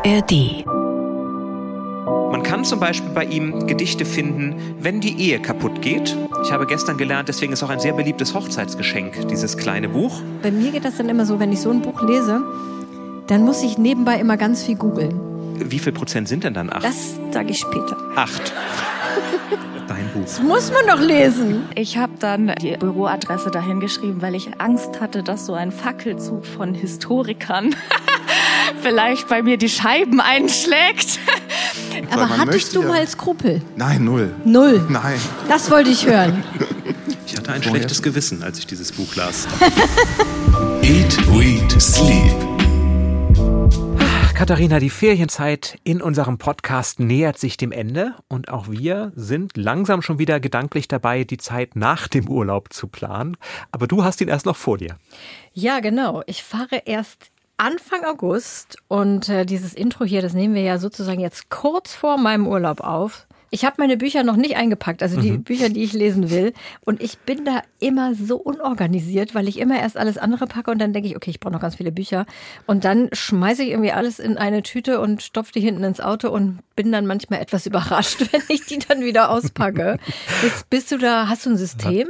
ARD. Man kann zum Beispiel bei ihm Gedichte finden, wenn die Ehe kaputt geht. Ich habe gestern gelernt, deswegen ist auch ein sehr beliebtes Hochzeitsgeschenk, dieses kleine Buch. Bei mir geht das dann immer so, wenn ich so ein Buch lese, dann muss ich nebenbei immer ganz viel googeln. Wie viel Prozent sind denn dann 8? Das sage ich später. 8. Dein Buch. Das muss man doch lesen. Ich habe dann die Büroadresse dahin geschrieben, weil ich Angst hatte, dass so ein Fackelzug von Historikern vielleicht bei mir die Scheiben einschlägt. Aber hattest du mal Skrupel? Nein, null. Null? Nein. Das wollte ich hören. Ich hatte ein schlechtes Gewissen, als ich dieses Buch las. Eat, Read, Sleep. Katharina, die Ferienzeit in unserem Podcast nähert sich dem Ende und auch wir sind langsam schon wieder gedanklich dabei, die Zeit nach dem Urlaub zu planen. Aber du hast ihn erst noch vor dir. Ja, genau. Ich fahre erst Anfang August und dieses Intro hier, das nehmen wir ja sozusagen jetzt kurz vor meinem Urlaub auf. Ich habe meine Bücher noch nicht eingepackt, also die Bücher, die ich lesen will. Und ich bin da immer so unorganisiert, weil ich immer erst alles andere packe und dann denke ich, okay, ich brauche noch ganz viele Bücher. Und dann schmeiße ich irgendwie alles in eine Tüte und stopfe die hinten ins Auto und bin dann manchmal etwas überrascht, wenn ich die dann wieder auspacke. Bist du da, hast du ein System?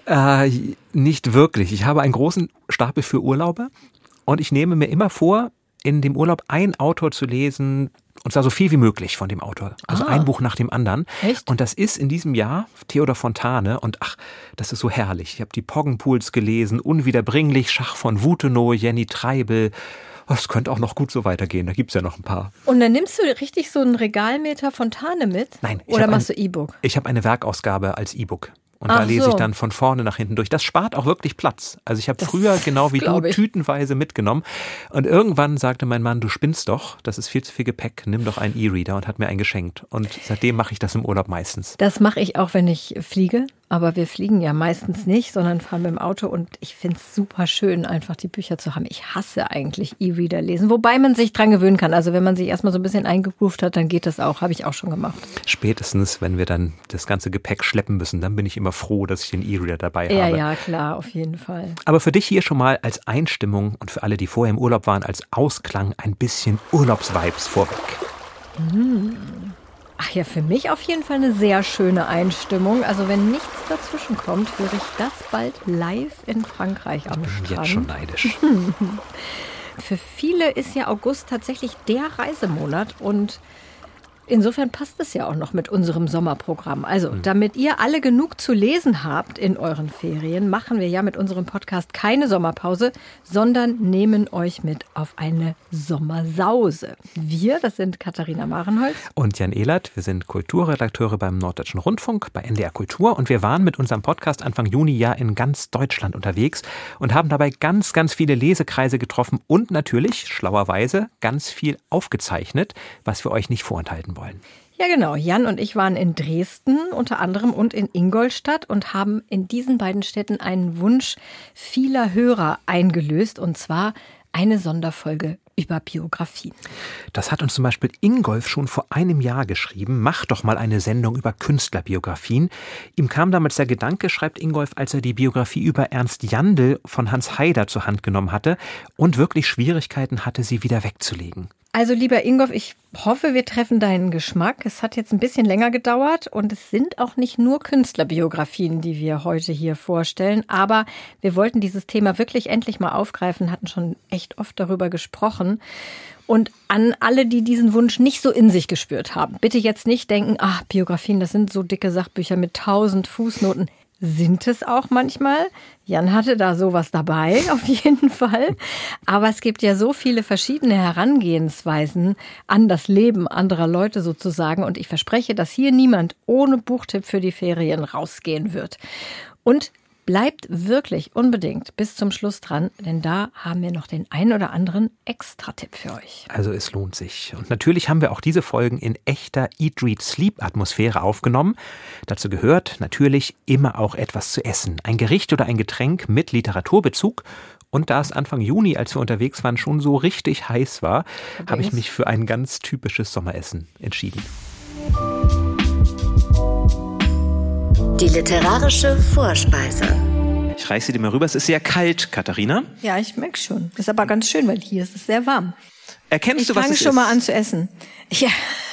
Nicht wirklich. Ich habe einen großen Stapel für Urlaube und ich nehme mir immer vor, in dem Urlaub einen Autor zu lesen, und zwar so viel wie möglich von dem Autor. Also ein Buch nach dem anderen. Echt? Und das ist in diesem Jahr Theodor Fontane. Und das ist so herrlich. Ich habe die Poggenpools gelesen, Unwiederbringlich, Schach von Wutenow, Jenny Treibel. Es könnte auch noch gut so weitergehen. Da gibt es ja noch ein paar. Und dann nimmst du richtig so einen Regalmeter Fontane mit? Nein. Oder machst du E-Book? Ich habe eine Werkausgabe als E-Book. Und da lese ich dann von vorne nach hinten durch. Das spart auch wirklich Platz. Also ich habe früher, genau wie du, tütenweise mitgenommen. Und irgendwann sagte mein Mann, du spinnst doch, das ist viel zu viel Gepäck, nimm doch einen E-Reader und hat mir einen geschenkt. Und seitdem mache ich das im Urlaub meistens. Das mache ich auch, wenn ich fliege. Aber wir fliegen ja meistens nicht, sondern fahren mit dem Auto. Und ich finde es super schön, einfach die Bücher zu haben. Ich hasse eigentlich E-Reader lesen, wobei man sich dran gewöhnen kann. Also wenn man sich erstmal so ein bisschen eingegroovt hat, dann geht das auch. Habe ich auch schon gemacht. Spätestens, wenn wir dann das ganze Gepäck schleppen müssen, dann bin ich immer froh, dass ich den E-Reader dabei habe. Ja, klar, auf jeden Fall. Aber für dich hier schon mal als Einstimmung und für alle, die vorher im Urlaub waren, als Ausklang ein bisschen Urlaubsvibes vorweg. Ach ja, für mich auf jeden Fall eine sehr schöne Einstimmung. Also wenn nichts dazwischen kommt, höre ich das bald live in Frankreich am Strand. Ich bin jetzt schon neidisch. Für viele ist ja August tatsächlich der Reisemonat und insofern passt es ja auch noch mit unserem Sommerprogramm. Also, damit ihr alle genug zu lesen habt in euren Ferien, machen wir ja mit unserem Podcast keine Sommerpause, sondern nehmen euch mit auf eine Sommersause. Wir, das sind Katharina Marenholz und Jan Ehlert. Wir sind Kulturredakteure beim Norddeutschen Rundfunk, bei NDR Kultur. Und wir waren mit unserem Podcast Anfang Juni ja in ganz Deutschland unterwegs und haben dabei ganz, ganz viele Lesekreise getroffen und natürlich, schlauerweise, ganz viel aufgezeichnet, was wir euch nicht vorenthalten wollen. Ja, genau. Jan und ich waren in Dresden unter anderem und in Ingolstadt und haben in diesen beiden Städten einen Wunsch vieler Hörer eingelöst, und zwar eine Sonderfolge über Biografien. Das hat uns zum Beispiel Ingolf schon vor einem Jahr geschrieben. Mach doch mal eine Sendung über Künstlerbiografien. Ihm kam damals der Gedanke, schreibt Ingolf, als er die Biografie über Ernst Jandl von Hans Haider zur Hand genommen hatte und wirklich Schwierigkeiten hatte, sie wieder wegzulegen. Also lieber Ingolf, ich hoffe, wir treffen deinen Geschmack. Es hat jetzt ein bisschen länger gedauert und es sind auch nicht nur Künstlerbiografien, die wir heute hier vorstellen. Aber wir wollten dieses Thema wirklich endlich mal aufgreifen, hatten schon echt oft darüber gesprochen. Und an alle, die diesen Wunsch nicht so in sich gespürt haben, bitte jetzt nicht denken, Biografien, das sind so dicke Sachbücher mit 1000 Fußnoten. Sind es auch manchmal. Jan hatte da sowas dabei, auf jeden Fall. Aber es gibt ja so viele verschiedene Herangehensweisen an das Leben anderer Leute sozusagen. Und ich verspreche, dass hier niemand ohne Buchtipp für die Ferien rausgehen wird. Und bleibt wirklich unbedingt bis zum Schluss dran, denn da haben wir noch den einen oder anderen Extra-Tipp für euch. Also es lohnt sich. Und natürlich haben wir auch diese Folgen in echter Eat, Read, Sleep-Atmosphäre aufgenommen. Dazu gehört natürlich immer auch etwas zu essen. Ein Gericht oder ein Getränk mit Literaturbezug. Und da es Anfang Juni, als wir unterwegs waren, schon so richtig heiß war, habe ich mich für ein ganz typisches Sommeressen entschieden. Die literarische Vorspeise. Ich reiche sie dir mal rüber. Es ist sehr kalt, Katharina. Ja, ich merke schon. Ist aber ganz schön, weil hier ist es sehr warm. Erkennst du, was es ist? Ich fange schon mal an zu essen. Ja.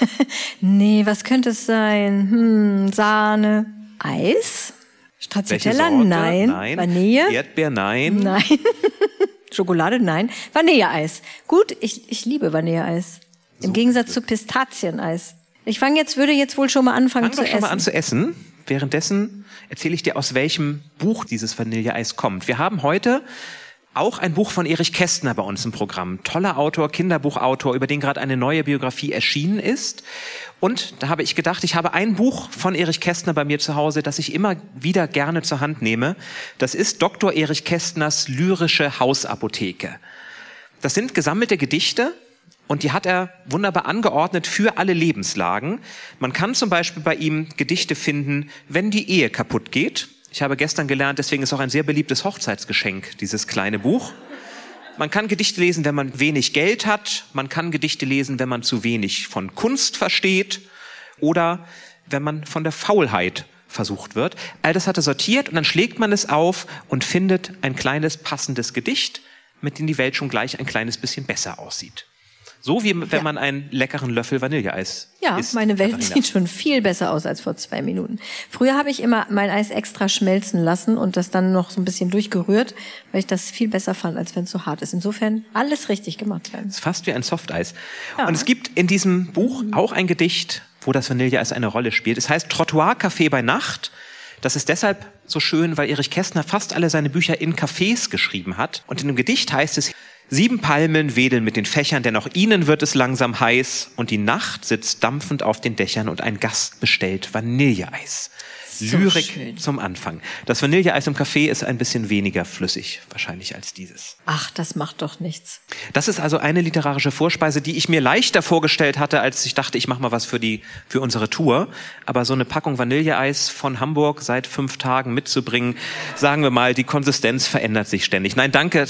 Nee, was könnte es sein? Sahne, Eis, Stracciatella, nein. Vanille? Erdbeer, nein. Nein. Schokolade, nein. Vanilleeis. Gut, ich liebe Vanilleeis. Im Gegensatz zu Pistazieneis. Würde jetzt wohl schon mal anfangen zu essen. Fang doch schon mal an zu essen. Währenddessen erzähle ich dir, aus welchem Buch dieses Vanilleeis kommt. Wir haben heute auch ein Buch von Erich Kästner bei uns im Programm. Toller Autor, Kinderbuchautor, über den gerade eine neue Biografie erschienen ist. Und da habe ich gedacht, ich habe ein Buch von Erich Kästner bei mir zu Hause, das ich immer wieder gerne zur Hand nehme. Das ist Dr. Erich Kästners Lyrische Hausapotheke. Das sind gesammelte Gedichte. Und die hat er wunderbar angeordnet für alle Lebenslagen. Man kann zum Beispiel bei ihm Gedichte finden, wenn die Ehe kaputt geht. Ich habe gestern gelernt, deswegen ist auch ein sehr beliebtes Hochzeitsgeschenk, dieses kleine Buch. Man kann Gedichte lesen, wenn man wenig Geld hat. Man kann Gedichte lesen, wenn man zu wenig von Kunst versteht. Oder wenn man von der Faulheit versucht wird. All das hat er sortiert und dann schlägt man es auf und findet ein kleines passendes Gedicht, mit dem die Welt schon gleich ein kleines bisschen besser aussieht. So wie wenn man einen leckeren Löffel Vanilleeis isst. Ja, meine Welt sieht schon viel besser aus als vor 2 Minuten. Früher habe ich immer mein Eis extra schmelzen lassen und das dann noch so ein bisschen durchgerührt, weil ich das viel besser fand, als wenn es so hart ist. Insofern alles richtig gemacht werden. Es ist fast wie ein Softeis. Ja. Und es gibt in diesem Buch auch ein Gedicht, wo das Vanilleeis eine Rolle spielt. Es heißt Trottoir-Café bei Nacht. Das ist deshalb so schön, weil Erich Kästner fast alle seine Bücher in Cafés geschrieben hat. Und in dem Gedicht heißt es: 7 Palmen wedeln mit den Fächern, denn auch ihnen wird es langsam heiß. Und die Nacht sitzt dampfend auf den Dächern und ein Gast bestellt Vanilleeis. So Lyrik schön. Zum Anfang. Das Vanilleeis im Café ist ein bisschen weniger flüssig wahrscheinlich als dieses. Ach, das macht doch nichts. Das ist also eine literarische Vorspeise, die ich mir leichter vorgestellt hatte, als ich dachte, ich mache mal was für unsere Tour. Aber so eine Packung Vanilleeis von Hamburg seit 5 Tagen mitzubringen, sagen wir mal, die Konsistenz verändert sich ständig. Nein, danke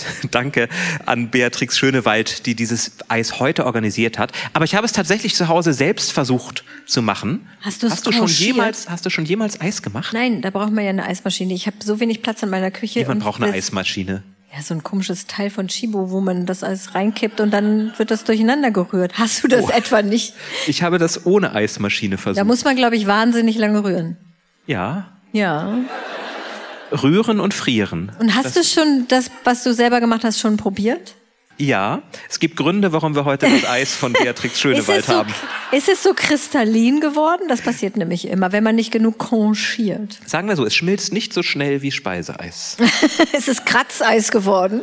an Beatrix Schönewald, die dieses Eis heute organisiert hat. Aber ich habe es tatsächlich zu Hause selbst versucht zu machen. Hast du schon jemals Eis gemacht? Nein, da braucht man ja eine Eismaschine. Ich habe so wenig Platz in meiner Küche. Man braucht eine Eismaschine. Ja, so ein komisches Teil von Chibo, wo man das alles reinkippt und dann wird das durcheinander gerührt. Hast du das etwa nicht? Ich habe das ohne Eismaschine versucht. Da muss man, glaube ich, wahnsinnig lange rühren. Ja. Ja. Rühren und frieren. Und hast du schon das, was du selber gemacht hast, schon probiert? Ja, es gibt Gründe, warum wir heute das Eis von Beatrix Schönewald haben. Ist es so kristallin geworden? Das passiert nämlich immer, wenn man nicht genug conchiert. Sagen wir so, es schmilzt nicht so schnell wie Speiseeis. Es ist Kratzeis geworden.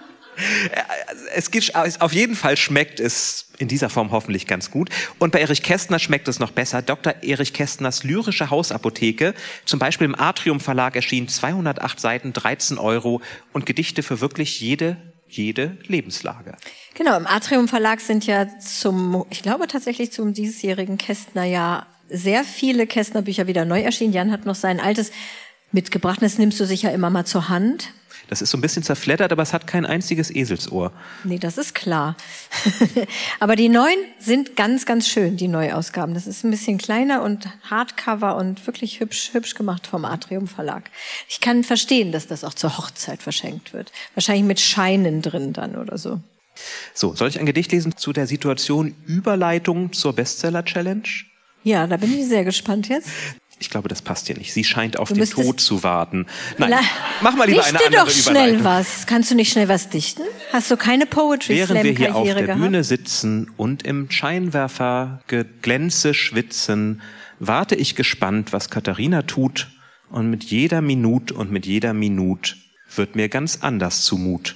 Auf jeden Fall schmeckt es in dieser Form hoffentlich ganz gut. Und bei Erich Kästner schmeckt es noch besser. Dr. Erich Kästners Lyrische Hausapotheke, zum Beispiel im Atrium Verlag erschienen, 208 Seiten, 13 € und Gedichte für wirklich jede Lebenslage. Genau, im Atrium Verlag sind ja ich glaube tatsächlich zum diesjährigen Kästnerjahr sehr viele Kästner-Bücher wieder neu erschienen. Jan hat noch sein altes mitgebracht, das nimmst du sicher immer mal zur Hand. Das ist so ein bisschen zerfleddert, aber es hat kein einziges Eselsohr. Nee, das ist klar. Aber die neuen sind ganz, ganz schön, die Neuausgaben. Das ist ein bisschen kleiner und Hardcover und wirklich hübsch gemacht vom Atrium Verlag. Ich kann verstehen, dass das auch zur Hochzeit verschenkt wird. Wahrscheinlich mit Scheinen drin dann oder so. So, soll ich ein Gedicht lesen zu der Situation Überleitung zur Bestseller-Challenge? Ja, da bin ich sehr gespannt jetzt. Ich glaube, das passt hier nicht. Sie scheint auf den Tod zu warten. Nein, mach mal lieber eine andere Überleitung. Dichte doch schnell was. Kannst du nicht schnell was dichten? Hast du keine Poetry-Slam-Karriere gehabt? Während wir hier auf der Bühne sitzen und im Scheinwerferglänze schwitzen, warte ich gespannt, was Katharina tut. Und mit jeder Minute wird mir ganz anders zumut.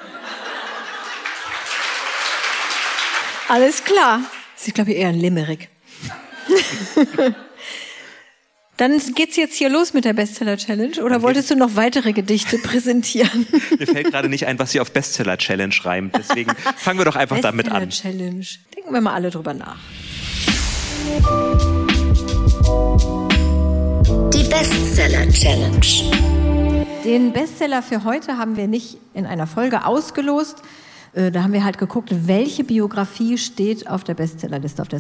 Alles klar. Das ist, glaube ich, eher ein Limerick. Dann geht's jetzt hier los mit der Bestseller-Challenge oder wolltest du noch weitere Gedichte präsentieren? Mir fällt gerade nicht ein, was hier auf Bestseller-Challenge reimt. Deswegen fangen wir doch einfach damit an. Bestseller-Challenge. Denken wir mal alle drüber nach. Die Bestseller-Challenge. Den Bestseller für heute haben wir nicht in einer Folge ausgelost. Da haben wir halt geguckt, welche Biografie steht auf der Bestsellerliste, auf der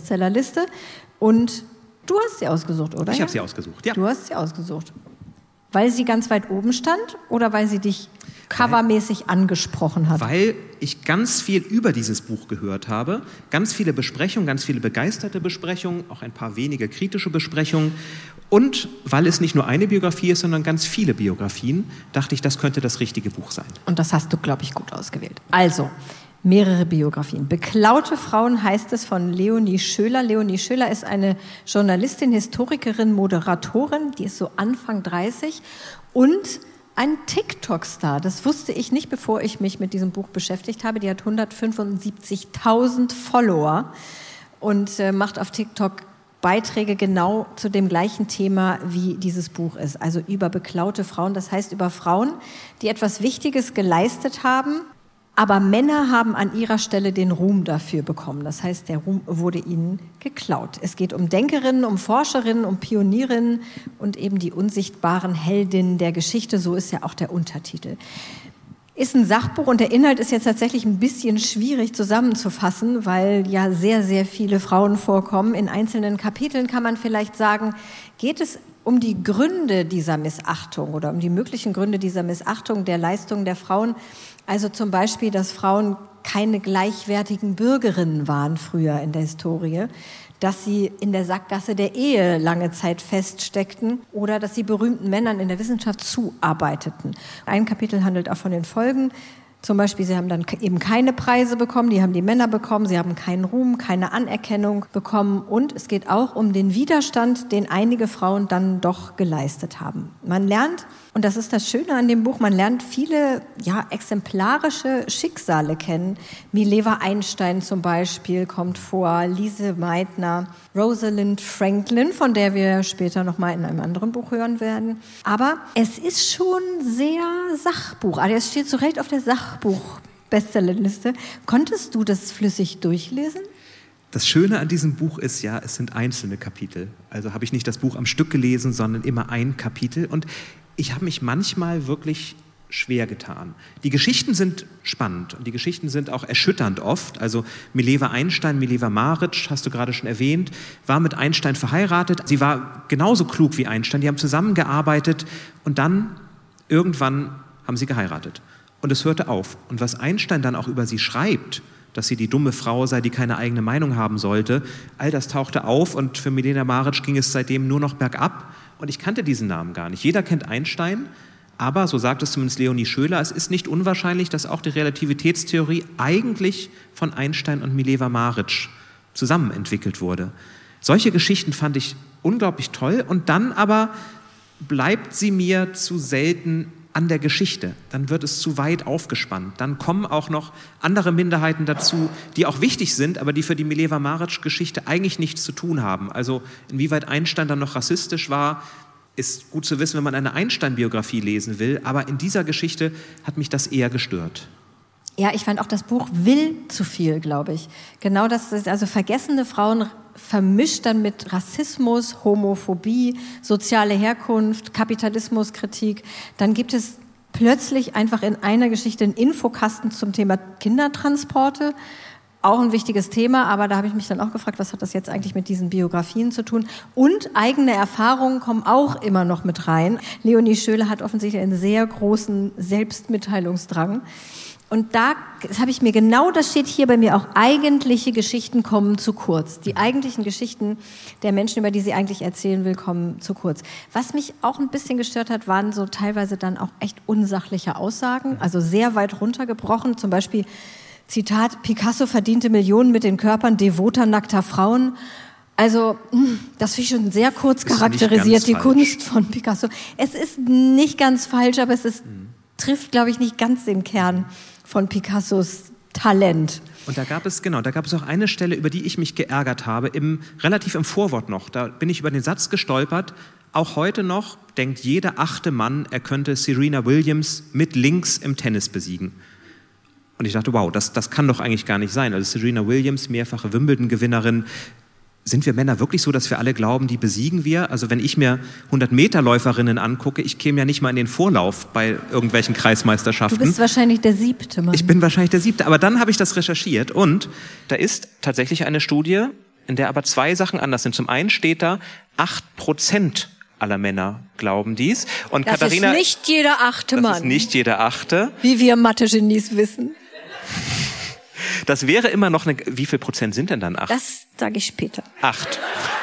Sachbuch-Bestsellerliste. Und du hast sie ausgesucht, oder? Ich habe sie ausgesucht, ja. Du hast sie ausgesucht. Weil sie ganz weit oben stand oder weil sie dich covermäßig angesprochen hat? Weil ich ganz viel über dieses Buch gehört habe, ganz viele Besprechungen, ganz viele begeisterte Besprechungen, auch ein paar wenige kritische Besprechungen. Und weil es nicht nur eine Biografie ist, sondern ganz viele Biografien, dachte ich, das könnte das richtige Buch sein. Und das hast du, glaube ich, gut ausgewählt. Also, mehrere Biografien. Beklaute Frauen heißt es von Leonie Schöler. Leonie Schöler ist eine Journalistin, Historikerin, Moderatorin, die ist so Anfang 30 und ein TikTok-Star. Das wusste ich nicht, bevor ich mich mit diesem Buch beschäftigt habe. Die hat 175.000 Follower und macht auf TikTok Beiträge genau zu dem gleichen Thema, wie dieses Buch ist. Also über beklaute Frauen, das heißt über Frauen, die etwas Wichtiges geleistet haben, aber Männer haben an ihrer Stelle den Ruhm dafür bekommen. Das heißt, der Ruhm wurde ihnen geklaut. Es geht um Denkerinnen, um Forscherinnen, um Pionierinnen und eben die unsichtbaren Heldinnen der Geschichte. So ist ja auch der Untertitel. Ist ein Sachbuch und der Inhalt ist jetzt tatsächlich ein bisschen schwierig zusammenzufassen, weil ja sehr, sehr viele Frauen vorkommen. In einzelnen Kapiteln kann man vielleicht sagen, geht es um die Gründe dieser Missachtung oder um die möglichen Gründe dieser Missachtung der Leistungen der Frauen. Also zum Beispiel, dass Frauen keine gleichwertigen Bürgerinnen waren früher in der Historie, dass sie in der Sackgasse der Ehe lange Zeit feststeckten oder dass sie berühmten Männern in der Wissenschaft zuarbeiteten. Ein Kapitel handelt auch von den Folgen. Zum Beispiel, sie haben dann eben keine Preise bekommen, die haben die Männer bekommen, sie haben keinen Ruhm, keine Anerkennung bekommen und es geht auch um den Widerstand, den einige Frauen dann doch geleistet haben. Man lernt, und das ist das Schöne an dem Buch, man lernt viele exemplarische Schicksale kennen. Mileva Einstein zum Beispiel kommt vor, Lise Meitner, Rosalind Franklin, von der wir später nochmal in einem anderen Buch hören werden. Aber es ist schon sehr Sachbuch. Also es steht so recht auf der Sachbuch-Bestsellerliste. Konntest du das flüssig durchlesen? Das Schöne an diesem Buch ist ja, es sind einzelne Kapitel. Also habe ich nicht das Buch am Stück gelesen, sondern immer ein Kapitel. Und ich habe mich manchmal wirklich schwer getan. Die Geschichten sind spannend und die Geschichten sind auch erschütternd oft. Also Mileva Einstein, Mileva Maric, hast du gerade schon erwähnt, war mit Einstein verheiratet. Sie war genauso klug wie Einstein. Die haben zusammengearbeitet und dann irgendwann haben sie geheiratet. Und es hörte auf. Und was Einstein dann auch über sie schreibt, dass sie die dumme Frau sei, die keine eigene Meinung haben sollte, all das tauchte auf und für Mileva Maric ging es seitdem nur noch bergab. Und ich kannte diesen Namen gar nicht. Jeder kennt Einstein, aber, so sagt es zumindest Leonie Schöler, es ist nicht unwahrscheinlich, dass auch die Relativitätstheorie eigentlich von Einstein und Mileva Maric zusammen entwickelt wurde. Solche Geschichten fand ich unglaublich toll und dann aber bleibt sie mir zu selten an der Geschichte. Dann wird es zu weit aufgespannt. Dann kommen auch noch andere Minderheiten dazu, die auch wichtig sind, aber die für die Mileva Maric-Geschichte eigentlich nichts zu tun haben. Also inwieweit Einstein dann noch rassistisch war, ist gut zu wissen, wenn man eine Einstein-Biografie lesen will. Aber in dieser Geschichte hat mich das eher gestört. Ja, ich fand auch, das Buch will zu viel, glaube ich. Genau das ist, also vergessene Frauen vermischt dann mit Rassismus, Homophobie, soziale Herkunft, Kapitalismuskritik. Dann gibt es plötzlich einfach in einer Geschichte einen Infokasten zum Thema Kindertransporte. Auch ein wichtiges Thema, aber da habe ich mich dann auch gefragt, was hat das jetzt eigentlich mit diesen Biografien zu tun? Und eigene Erfahrungen kommen auch immer noch mit rein. Leonie Schöler hat offensichtlich einen sehr großen Selbstmitteilungsdrang. Und da habe ich mir genau, das steht hier bei mir auch, eigentliche Geschichten kommen zu kurz. Die eigentlichen Geschichten der Menschen, über die sie eigentlich erzählen will, kommen zu kurz. Was mich auch ein bisschen gestört hat, waren so teilweise dann auch echt unsachliche Aussagen, also sehr weit runtergebrochen. Zum Beispiel, Zitat, Picasso verdiente Millionen mit den Körpern devoter, nackter Frauen. Also, das finde ich schon sehr kurz charakterisiert, die Kunst von Picasso. Es ist nicht ganz falsch, aber es trifft, glaube ich, nicht ganz den Kern von Picassos Talent. Und da gab es auch eine Stelle, über die ich mich geärgert habe, relativ im Vorwort noch. Da bin ich über den Satz gestolpert. Auch heute noch denkt jeder 8. Mann, er könnte Serena Williams mit links im Tennis besiegen. Und ich dachte, wow, das kann doch eigentlich gar nicht sein. Also Serena Williams, mehrfache Wimbledon-Gewinnerin. Sind wir Männer wirklich so, dass wir alle glauben, die besiegen wir? Also wenn ich mir 100-Meter-Läuferinnen angucke, ich käme ja nicht mal in den Vorlauf bei irgendwelchen Kreismeisterschaften. Du bist wahrscheinlich der 7. Mann. Ich bin wahrscheinlich der 7. Aber dann habe ich das recherchiert und da ist tatsächlich eine Studie, in der aber 2 Sachen anders sind. Zum einen steht da, 8% aller Männer glauben dies. Und das Katharina, ist nicht jeder achte Mann. Das ist nicht jeder achte. Wie wir Mathe-Genies wissen. Das wäre immer noch wie viel Prozent sind denn dann 8? Das sage ich später. 8.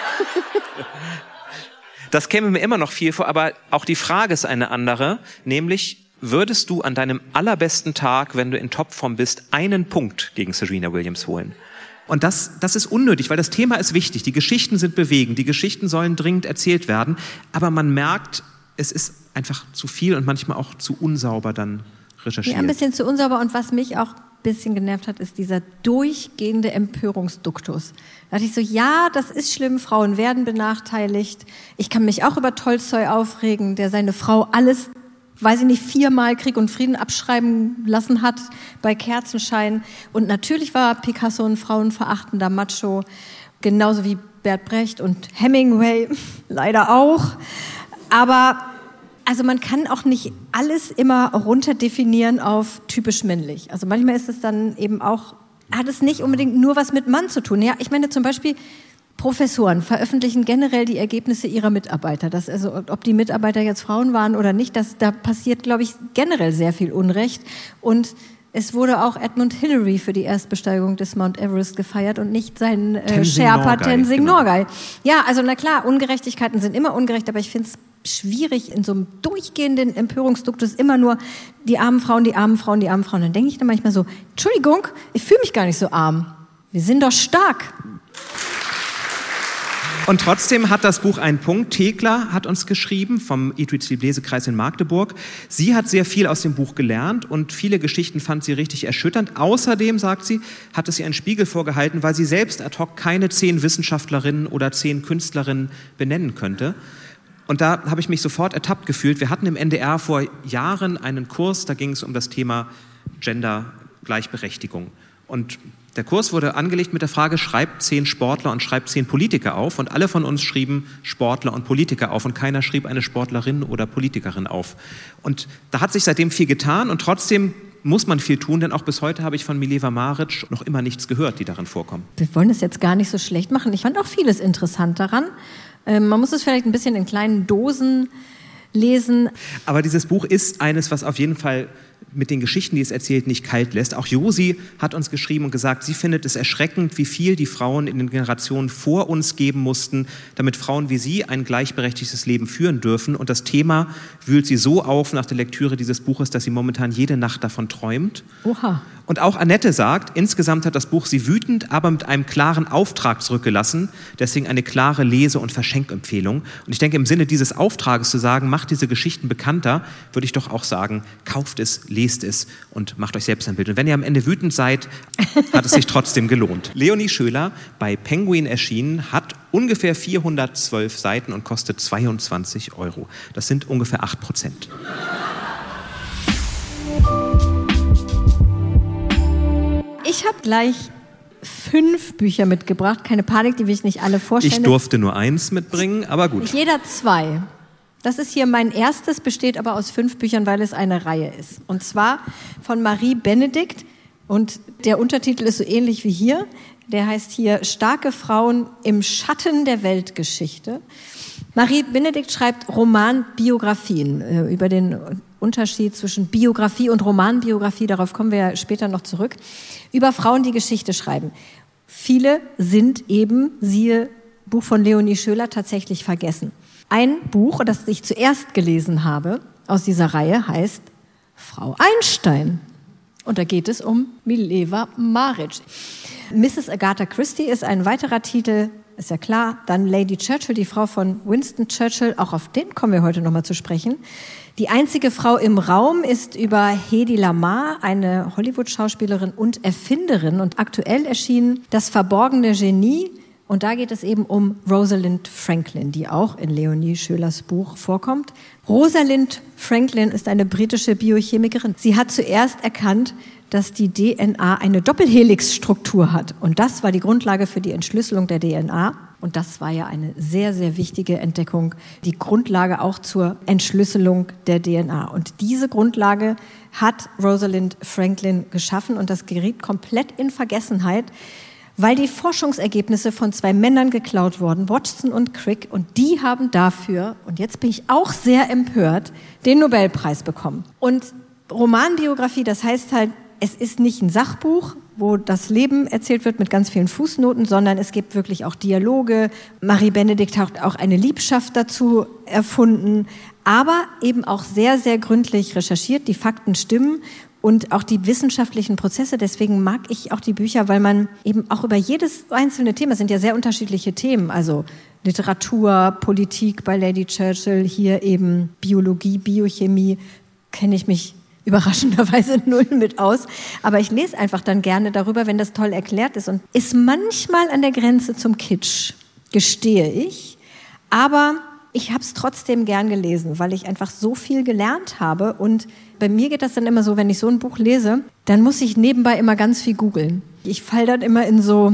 Das käme mir immer noch viel vor, aber auch die Frage ist eine andere, nämlich, würdest du an deinem allerbesten Tag, wenn du in Topform bist, einen Punkt gegen Serena Williams holen? Und das ist unnötig, weil das Thema ist wichtig. Die Geschichten sind bewegend, die Geschichten sollen dringend erzählt werden, aber man merkt, es ist einfach zu viel und manchmal auch zu unsauber dann recherchiert. Ja, ein bisschen zu unsauber, und was mich auch ein bisschen genervt hat, ist dieser durchgehende Empörungsduktus. Da dachte ich so, ja, das ist schlimm, Frauen werden benachteiligt. Ich kann mich auch über Tolstoi aufregen, der seine Frau alles, weiß ich nicht, 4-mal Krieg und Frieden abschreiben lassen hat bei Kerzenschein. Und natürlich war Picasso ein frauenverachtender Macho, genauso wie Bert Brecht und Hemingway, leider auch. Aber also man kann auch nicht alles immer runterdefinieren auf typisch männlich. Also manchmal ist es dann eben auch, hat es nicht unbedingt nur was mit Mann zu tun. Ja, ich meine zum Beispiel, Professoren veröffentlichen generell die Ergebnisse ihrer Mitarbeiter. Das, also ob die Mitarbeiter jetzt Frauen waren oder nicht, da passiert, glaube ich, generell sehr viel Unrecht. Und es wurde auch Edmund Hillary für die Erstbesteigung des Mount Everest gefeiert und nicht sein Sherpa Tenzing Norgay. Ja, also na klar, Ungerechtigkeiten sind immer ungerecht, aber ich finde es schwierig, in so einem durchgehenden Empörungsduktus immer nur die armen Frauen, die armen Frauen, die armen Frauen. Dann denke ich dann manchmal so, Entschuldigung, ich fühle mich gar nicht so arm. Wir sind doch stark. Und trotzdem hat das Buch einen Punkt. Thekla hat uns geschrieben vom Eat, Read, Sleep Lesekreis in Magdeburg. Sie hat sehr viel aus dem Buch gelernt und viele Geschichten fand sie richtig erschütternd. Außerdem, sagt sie, hat es ihr einen Spiegel vorgehalten, weil sie selbst ad hoc keine 10 Wissenschaftlerinnen oder 10 Künstlerinnen benennen könnte. Und da habe ich mich sofort ertappt gefühlt. Wir hatten im NDR vor Jahren einen Kurs, da ging es um das Thema Gender-Gleichberechtigung. Und der Kurs wurde angelegt mit der Frage, schreibt 10 Sportler und schreibt 10 Politiker auf. Und alle von uns schrieben Sportler und Politiker auf und keiner schrieb eine Sportlerin oder Politikerin auf. Und da hat sich seitdem viel getan und trotzdem muss man viel tun, denn auch bis heute habe ich von Mileva Maric noch immer nichts gehört, die darin vorkommen. Wir wollen es jetzt gar nicht so schlecht machen. Ich fand auch vieles interessant daran. Man muss es vielleicht ein bisschen in kleinen Dosen lesen. Aber dieses Buch ist eines, was auf jeden Fall mit den Geschichten, die es erzählt, nicht kalt lässt. Auch Josi hat uns geschrieben und gesagt, sie findet es erschreckend, wie viel die Frauen in den Generationen vor uns geben mussten, damit Frauen wie sie ein gleichberechtigtes Leben führen dürfen. Und das Thema wühlt sie so auf nach der Lektüre dieses Buches, dass sie momentan jede Nacht davon träumt. Oha. Und auch Annette sagt, insgesamt hat das Buch sie wütend, aber mit einem klaren Auftrag zurückgelassen. Deswegen eine klare Lese- und Verschenkempfehlung. Und ich denke, im Sinne dieses Auftrages zu sagen, macht diese Geschichten bekannter, würde ich doch auch sagen, kauft es, lest es und macht euch selbst ein Bild. Und wenn ihr am Ende wütend seid, hat es sich trotzdem gelohnt. Leonie Schöler, bei Penguin erschienen, hat ungefähr 412 Seiten und kostet 22 €. Das sind ungefähr 8%. Ich habe gleich 5 Bücher mitgebracht. Keine Panik, die will ich nicht alle vorstellen. Ich durfte nur 1 mitbringen, aber gut. Jeder 2. Das ist hier mein erstes, besteht aber aus 5 Büchern, weil es eine Reihe ist. Und zwar von Marie Benedikt. Und der Untertitel ist so ähnlich wie hier. Der heißt hier Starke Frauen im Schatten der Weltgeschichte. Marie Benedikt schreibt Romanbiografien über den Unterschied zwischen Biografie und Romanbiografie. Darauf kommen wir ja später noch zurück. Über Frauen, die Geschichte schreiben. Viele sind eben, siehe Buch von Leonie Schöler, tatsächlich vergessen. Ein Buch, das ich zuerst gelesen habe aus dieser Reihe, heißt Frau Einstein. Und da geht es um Mileva Maric. Mrs. Agatha Christie ist ein weiterer Titel, ist ja klar. Dann Lady Churchill, die Frau von Winston Churchill. Auch auf den kommen wir heute nochmal zu sprechen. Die einzige Frau im Raum ist über Hedy Lamarr, eine Hollywood-Schauspielerin und Erfinderin. Und aktuell erschienen Das verborgene Genie. Und da geht es eben um Rosalind Franklin, die auch in Leonie Schölers Buch vorkommt. Rosalind Franklin ist eine britische Biochemikerin. Sie hat zuerst erkannt, dass die DNA eine Doppelhelixstruktur hat. Und das war die Grundlage für die Entschlüsselung der DNA. Und das war ja eine sehr, sehr wichtige Entdeckung, die Grundlage auch zur Entschlüsselung der DNA. Und diese Grundlage hat Rosalind Franklin geschaffen und das geriet komplett in Vergessenheit, weil die Forschungsergebnisse von 2 Männern geklaut wurden, Watson und Crick, und die haben dafür, und jetzt bin ich auch sehr empört, den Nobelpreis bekommen. Und Romanbiografie, das heißt halt, es ist nicht ein Sachbuch, wo das Leben erzählt wird mit ganz vielen Fußnoten, sondern es gibt wirklich auch Dialoge. Marie Benedikt hat auch eine Liebschaft dazu erfunden, aber eben auch sehr, sehr gründlich recherchiert. Die Fakten stimmen und auch die wissenschaftlichen Prozesse. Deswegen mag ich auch die Bücher, weil man eben auch über jedes einzelne Thema, es sind ja sehr unterschiedliche Themen, also Literatur, Politik bei Lady Churchill, hier eben Biologie, Biochemie, kenne ich mich überraschenderweise null mit aus. Aber ich lese einfach dann gerne darüber, wenn das toll erklärt ist, und ist manchmal an der Grenze zum Kitsch, gestehe ich. Aber ich habe es trotzdem gern gelesen, weil ich einfach so viel gelernt habe. Und bei mir geht das dann immer so, wenn ich so ein Buch lese, dann muss ich nebenbei immer ganz viel googeln. Ich falle dann immer in so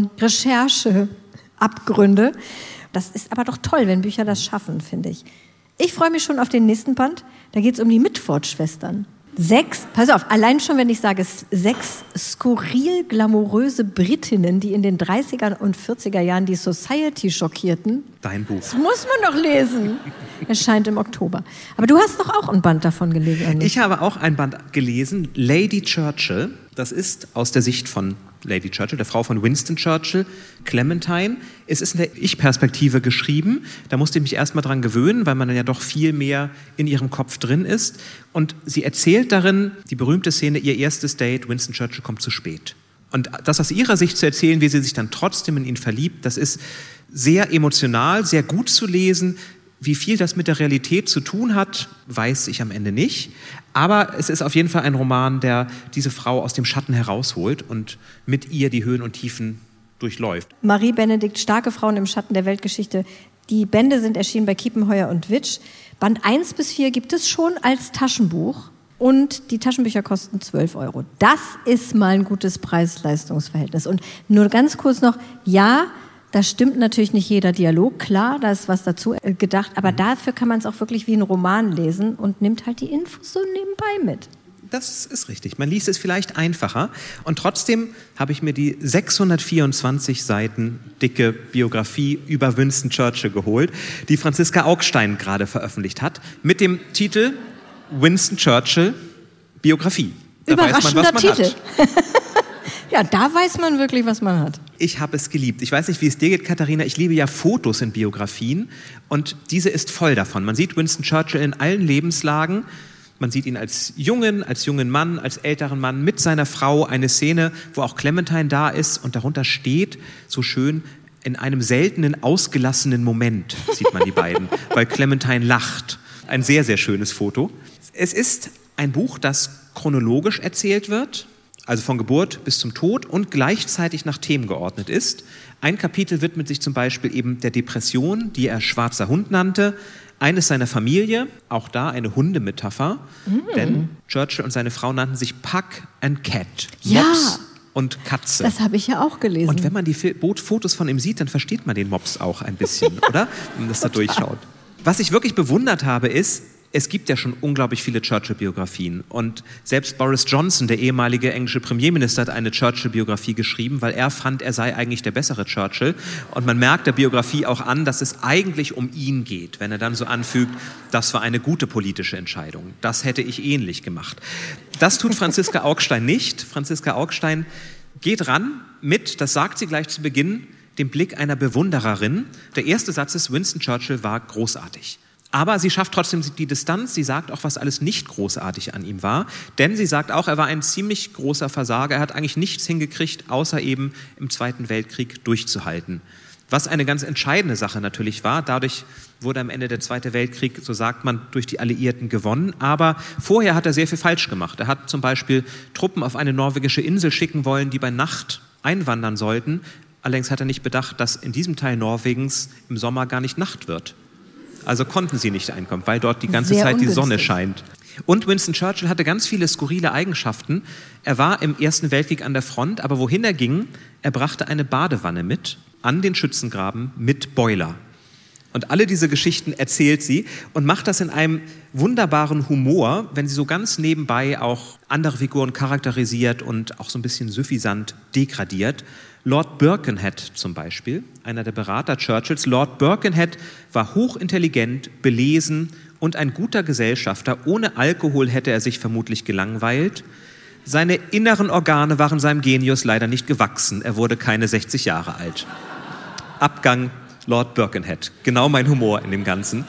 Rechercheabgründe. Das ist aber doch toll, wenn Bücher das schaffen, finde ich. Ich freue mich schon auf den nächsten Band. Da geht es um die Mitford-Schwestern. 6, pass auf, allein schon, wenn ich sage, 6 skurril glamouröse Britinnen, die in den 30er und 40er Jahren die Society schockierten. Dein Buch. Das muss man doch lesen. Erscheint im Oktober. Aber du hast doch auch ein Band davon gelesen, oder nicht? Ich habe auch ein Band gelesen, Lady Churchill. Das ist aus der Sicht von Lady Churchill, der Frau von Winston Churchill, Clementine. Es ist in der Ich-Perspektive geschrieben. Da musste ich mich erst mal dran gewöhnen, weil man dann ja doch viel mehr in ihrem Kopf drin ist. Und sie erzählt darin die berühmte Szene, ihr erstes Date, Winston Churchill kommt zu spät. Und das aus ihrer Sicht zu erzählen, wie sie sich dann trotzdem in ihn verliebt, das ist sehr emotional, sehr gut zu lesen. Wie viel das mit der Realität zu tun hat, weiß ich am Ende nicht. Aber es ist auf jeden Fall ein Roman, der diese Frau aus dem Schatten herausholt und mit ihr die Höhen und Tiefen durchläuft. Marie Benedikt, Starke Frauen im Schatten der Weltgeschichte. Die Bände sind erschienen bei Kiepenheuer und Witsch. Band 1 bis 4 gibt es schon als Taschenbuch. Und die Taschenbücher kosten 12 €. Das ist mal ein gutes Preis-Leistungs-Verhältnis. Und nur ganz kurz noch, ja, da stimmt natürlich nicht jeder Dialog, klar, da ist was dazu gedacht, aber dafür kann man es auch wirklich wie einen Roman lesen und nimmt halt die Infos so nebenbei mit. Das ist richtig. Man liest es vielleicht einfacher und trotzdem habe ich mir die 624 Seiten dicke Biografie über Winston Churchill geholt, die Franziska Augstein gerade veröffentlicht hat, mit dem Titel Winston Churchill Biografie. Da Überraschender weiß man, was man Titel. hat. Ja, da weiß man wirklich, was man hat. Ich habe es geliebt. Ich weiß nicht, wie es dir geht, Katharina. Ich liebe ja Fotos in Biografien und diese ist voll davon. Man sieht Winston Churchill in allen Lebenslagen. Man sieht ihn als jungen Mann, als älteren Mann mit seiner Frau. Eine Szene, wo auch Clementine da ist und darunter steht, so schön, in einem seltenen, ausgelassenen Moment sieht man die beiden, weil Clementine lacht. Ein sehr, sehr schönes Foto. Es ist ein Buch, das chronologisch erzählt wird, also von Geburt bis zum Tod und gleichzeitig nach Themen geordnet ist. Ein Kapitel widmet sich zum Beispiel eben der Depression, die er schwarzer Hund nannte. Eines seiner Familie, auch da eine Hundemetapher, denn Churchill und seine Frau nannten sich Pug and Cat, Ja, Mops und Katze. das habe ich ja auch gelesen. Und wenn man die Fotos von ihm sieht, dann versteht man den Mops auch ein bisschen, oder? Wenn man das da durchschaut. Was ich wirklich bewundert habe, ist, es gibt ja schon unglaublich viele Churchill-Biografien und selbst Boris Johnson, der ehemalige englische Premierminister, hat eine Churchill-Biografie geschrieben, weil er fand, er sei eigentlich der bessere Churchill. Und man merkt der Biografie auch an, dass es eigentlich um ihn geht, wenn er dann so anfügt, das war eine gute politische Entscheidung. Das hätte ich ähnlich gemacht. Das tut Franziska Augstein nicht. Franziska Augstein geht ran mit, das sagt sie gleich zu Beginn, dem Blick einer Bewundererin. Der erste Satz ist, Winston Churchill war großartig. Aber sie schafft trotzdem die Distanz, sie sagt auch, was alles nicht großartig an ihm war. Denn sie sagt auch, er war ein ziemlich großer Versager, er hat eigentlich nichts hingekriegt, außer eben im Zweiten Weltkrieg durchzuhalten. Was eine ganz entscheidende Sache natürlich war, dadurch wurde am Ende der Zweite Weltkrieg, so sagt man, durch die Alliierten gewonnen. Aber vorher hat er sehr viel falsch gemacht. Er hat zum Beispiel Truppen auf eine norwegische Insel schicken wollen, die bei Nacht einwandern sollten. Allerdings hat er nicht bedacht, dass in diesem Teil Norwegens im Sommer gar nicht Nacht wird. Also konnten sie nicht einkommen, weil dort die ganze Zeit die Sonne scheint. Und Winston Churchill hatte ganz viele skurrile Eigenschaften. Er war im Ersten Weltkrieg an der Front, aber wohin er ging, er brachte eine Badewanne mit an den Schützengraben mit Boiler. Und alle diese Geschichten erzählt sie und macht das in einem wunderbaren Humor, wenn sie so ganz nebenbei auch andere Figuren charakterisiert und auch so ein bisschen suffisant degradiert. Lord Birkenhead zum Beispiel, einer der Berater Churchills. Lord Birkenhead war hochintelligent, belesen und ein guter Gesellschafter. Ohne Alkohol hätte er sich vermutlich gelangweilt. Seine inneren Organe waren seinem Genius leider nicht gewachsen. Er wurde keine 60 Jahre alt. Abgang Lord Birkenhead. Genau mein Humor in dem Ganzen.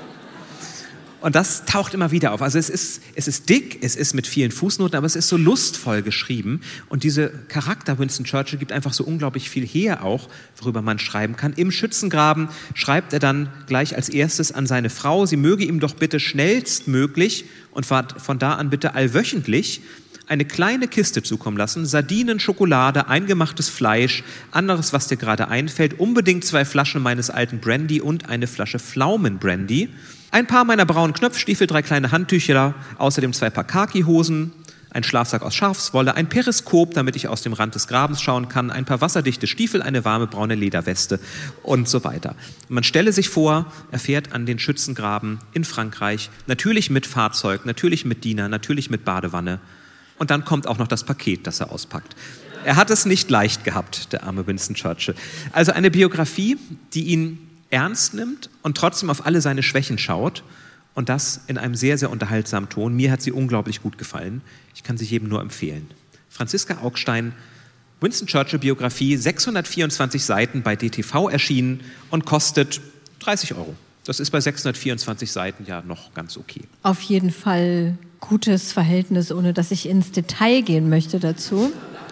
Und das taucht immer wieder auf. Also es ist dick, es ist mit vielen Fußnoten, aber es ist so lustvoll geschrieben. Und dieser Charakter Winston Churchill gibt einfach so unglaublich viel her auch, worüber man schreiben kann. Im Schützengraben schreibt er dann gleich als erstes an seine Frau, sie möge ihm doch bitte schnellstmöglich und von da an bitte allwöchentlich eine kleine Kiste zukommen lassen, Sardinen, Schokolade, eingemachtes Fleisch, anderes, was dir gerade einfällt, unbedingt 2 Flaschen meines alten Brandy und eine Flasche Pflaumenbrandy, ein paar meiner braunen Knöpfstiefel, 3 kleine Handtücher, außerdem 2 Paar Khaki-Hosen, ein Schlafsack aus Schafswolle, ein Periskop, damit ich aus dem Rand des Grabens schauen kann, ein paar wasserdichte Stiefel, eine warme braune Lederweste und so weiter. Und man stelle sich vor, er fährt an den Schützengraben in Frankreich, natürlich mit Fahrzeug, natürlich mit Diener, natürlich mit Badewanne. Und dann kommt auch noch das Paket, das er auspackt. Er hat es nicht leicht gehabt, der arme Winston Churchill. Also eine Biografie, die ihn ernst nimmt und trotzdem auf alle seine Schwächen schaut. Und das in einem sehr, sehr unterhaltsamen Ton. Mir hat sie unglaublich gut gefallen. Ich kann sie jedem nur empfehlen. Franziska Augstein, Winston Churchill Biografie, 624 Seiten bei DTV erschienen und kostet 30 €. Das ist bei 624 Seiten ja noch ganz okay. Auf jeden Fall gutes Verhältnis, ohne dass ich ins Detail gehen möchte dazu.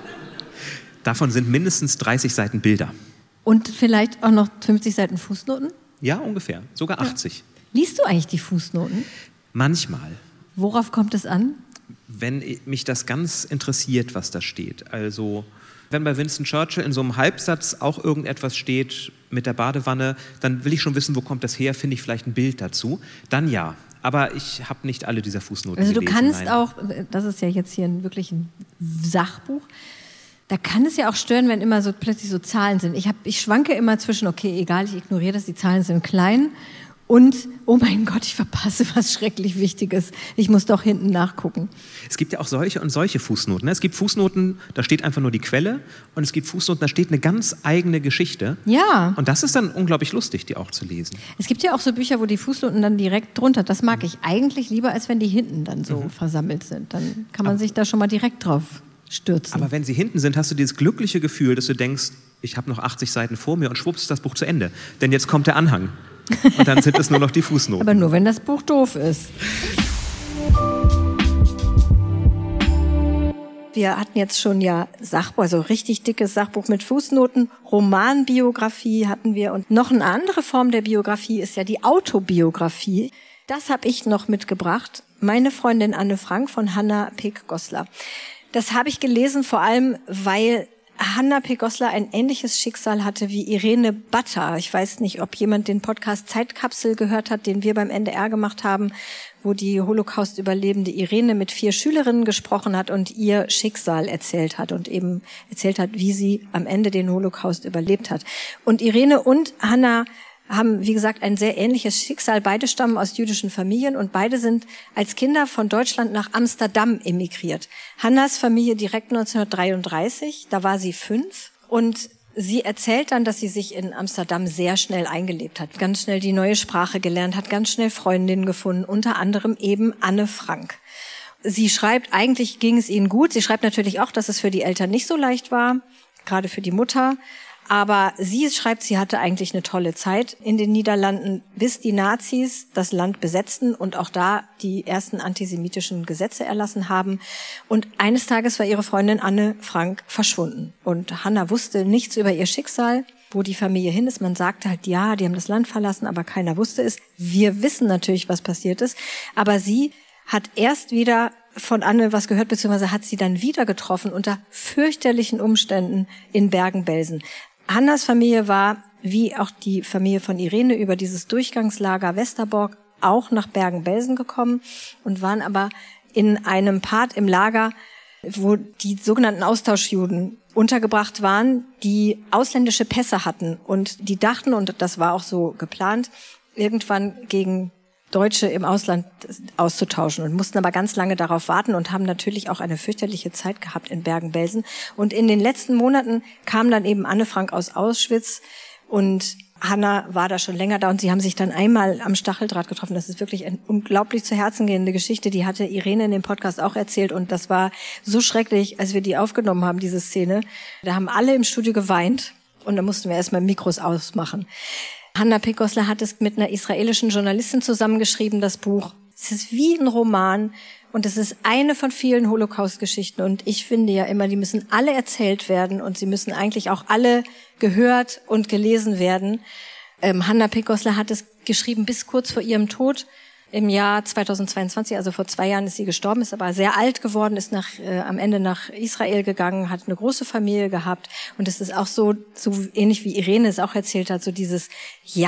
Davon sind mindestens 30 Seiten Bilder. Und vielleicht auch noch 50 Seiten Fußnoten? Ja, ungefähr. Sogar 80. Liest du eigentlich die Fußnoten? Manchmal. Worauf kommt es an? Wenn mich das ganz interessiert, was da steht. Also wenn bei Winston Churchill in so einem Halbsatz auch irgendetwas steht mit der Badewanne, dann will ich schon wissen, wo kommt das her, finde ich vielleicht ein Bild dazu. Dann ja. Aber ich habe nicht alle dieser Fußnoten gelesen. Also du kannst nein. auch, das ist ja jetzt hier wirklich ein Sachbuch, da kann es ja auch stören, wenn immer so plötzlich so Zahlen sind. Ich schwanke immer zwischen, okay, egal, ich ignoriere das, die Zahlen sind klein, und, oh mein Gott, ich verpasse was schrecklich Wichtiges. Ich muss doch hinten nachgucken. Es gibt ja auch solche und solche Fußnoten. Es gibt Fußnoten, da steht einfach nur die Quelle, und es gibt Fußnoten, da steht eine ganz eigene Geschichte. Ja. Und das ist dann unglaublich lustig, die auch zu lesen. Es gibt ja auch so Bücher, wo die Fußnoten dann direkt drunter, das mag ich eigentlich lieber, als wenn die hinten dann so versammelt sind. Dann kann man sich da schon mal direkt drauf stürzen. Aber wenn sie hinten sind, hast du dieses glückliche Gefühl, dass du denkst, ich habe noch 80 Seiten vor mir und schwupps ist das Buch zu Ende. Denn jetzt kommt der Anhang. Und dann sind es nur noch die Fußnoten. Aber nur, wenn das Buch doof ist. Wir hatten jetzt schon ja Sachbuch, also richtig dickes Sachbuch mit Fußnoten, Romanbiografie hatten wir. Und noch eine andere Form der Biografie ist ja die Autobiografie. Das habe ich noch mitgebracht. Meine Freundin Anne Frank von Hanna Peek-Goslar. Das habe ich gelesen vor allem, weil Hanna Peek-Goslar ein ähnliches Schicksal hatte wie Irene Butter. Ich weiß nicht, ob jemand den Podcast Zeitkapsel gehört hat, den wir beim NDR gemacht haben, wo die Holocaust-Überlebende Irene mit 4 Schülerinnen gesprochen hat und ihr Schicksal erzählt hat und eben erzählt hat, wie sie am Ende den Holocaust überlebt hat. Und Irene und Hanna haben, wie gesagt, ein sehr ähnliches Schicksal. Beide stammen aus jüdischen Familien und beide sind als Kinder von Deutschland nach Amsterdam emigriert. Hannas Familie direkt 1933, da war sie 5 und sie erzählt dann, dass sie sich in Amsterdam sehr schnell eingelebt hat, ganz schnell die neue Sprache gelernt hat, ganz schnell Freundinnen gefunden, unter anderem eben Anne Frank. Sie schreibt, eigentlich ging es ihnen gut. Sie schreibt natürlich auch, dass es für die Eltern nicht so leicht war, gerade für die Mutter. Aber sie schreibt, sie hatte eigentlich eine tolle Zeit in den Niederlanden, bis die Nazis das Land besetzten und auch da die ersten antisemitischen Gesetze erlassen haben. Und eines Tages war ihre Freundin Anne Frank verschwunden. Und Hanna wusste nichts über ihr Schicksal, wo die Familie hin ist. Man sagte halt, ja, die haben das Land verlassen, aber keiner wusste es. Wir wissen natürlich, was passiert ist. Aber sie hat erst wieder von Anne was gehört, beziehungsweise hat sie dann wieder getroffen unter fürchterlichen Umständen in Bergen-Belsen. Hannas Familie war, wie auch die Familie von Irene, über dieses Durchgangslager Westerbork auch nach Bergen-Belsen gekommen und waren aber in einem Part im Lager, wo die sogenannten Austauschjuden untergebracht waren, die ausländische Pässe hatten und die dachten, und das war auch so geplant, irgendwann gegen Deutsche im Ausland auszutauschen und mussten aber ganz lange darauf warten und haben natürlich auch eine fürchterliche Zeit gehabt in Bergen-Belsen. Und in den letzten Monaten kam dann eben Anne Frank aus Auschwitz und Hanna war da schon länger da und sie haben sich dann einmal am Stacheldraht getroffen. Das ist wirklich eine unglaublich zu Herzen gehende Geschichte. Die hatte Irene in dem Podcast auch erzählt und das war so schrecklich, als wir die aufgenommen haben, diese Szene. Da haben alle im Studio geweint und da mussten wir erstmal Mikros ausmachen. Hanna Picosler hat es mit einer israelischen Journalistin zusammengeschrieben, das Buch. Es ist wie ein Roman und es ist eine von vielen Holocaust-Geschichten. Und ich finde ja immer, die müssen alle erzählt werden und sie müssen eigentlich auch alle gehört und gelesen werden. Hanna Picosler hat es geschrieben bis kurz vor ihrem Tod im Jahr 2022, also vor 2 Jahren ist sie gestorben, ist aber sehr alt geworden, ist am Ende nach Israel gegangen, hat eine große Familie gehabt. Und es ist auch so ähnlich wie Irene es auch erzählt hat, so dieses, ja,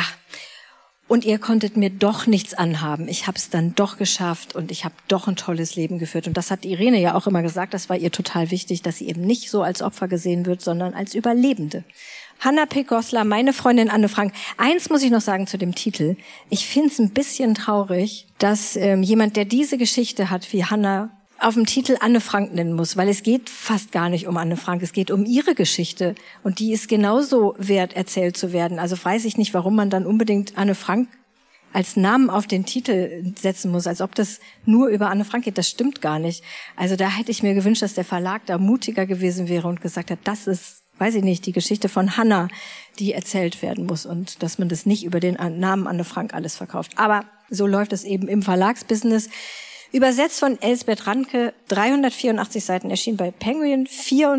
und ihr konntet mir doch nichts anhaben. Ich habe es dann doch geschafft und ich habe doch ein tolles Leben geführt. Und das hat Irene ja auch immer gesagt, das war ihr total wichtig, dass sie eben nicht so als Opfer gesehen wird, sondern als Überlebende. Hanna Picosler, meine Freundin Anne Frank. Eins muss ich noch sagen zu dem Titel. Ich finde es ein bisschen traurig, dass jemand, der diese Geschichte hat wie Hanna, auf dem Titel Anne Frank nennen muss, weil es geht fast gar nicht um Anne Frank, es geht um ihre Geschichte und die ist genauso wert, erzählt zu werden. Also weiß ich nicht, warum man dann unbedingt Anne Frank als Namen auf den Titel setzen muss, als ob das nur über Anne Frank geht. Das stimmt gar nicht. Also da hätte ich mir gewünscht, dass der Verlag da mutiger gewesen wäre und gesagt hat, das ist, weiß ich nicht, die Geschichte von Hanna, die erzählt werden muss und dass man das nicht über den Namen Anne Frank alles verkauft. Aber so läuft es eben im Verlagsbusiness. Übersetzt von Elsbeth Ranke, 384 Seiten, erschienen bei Penguin,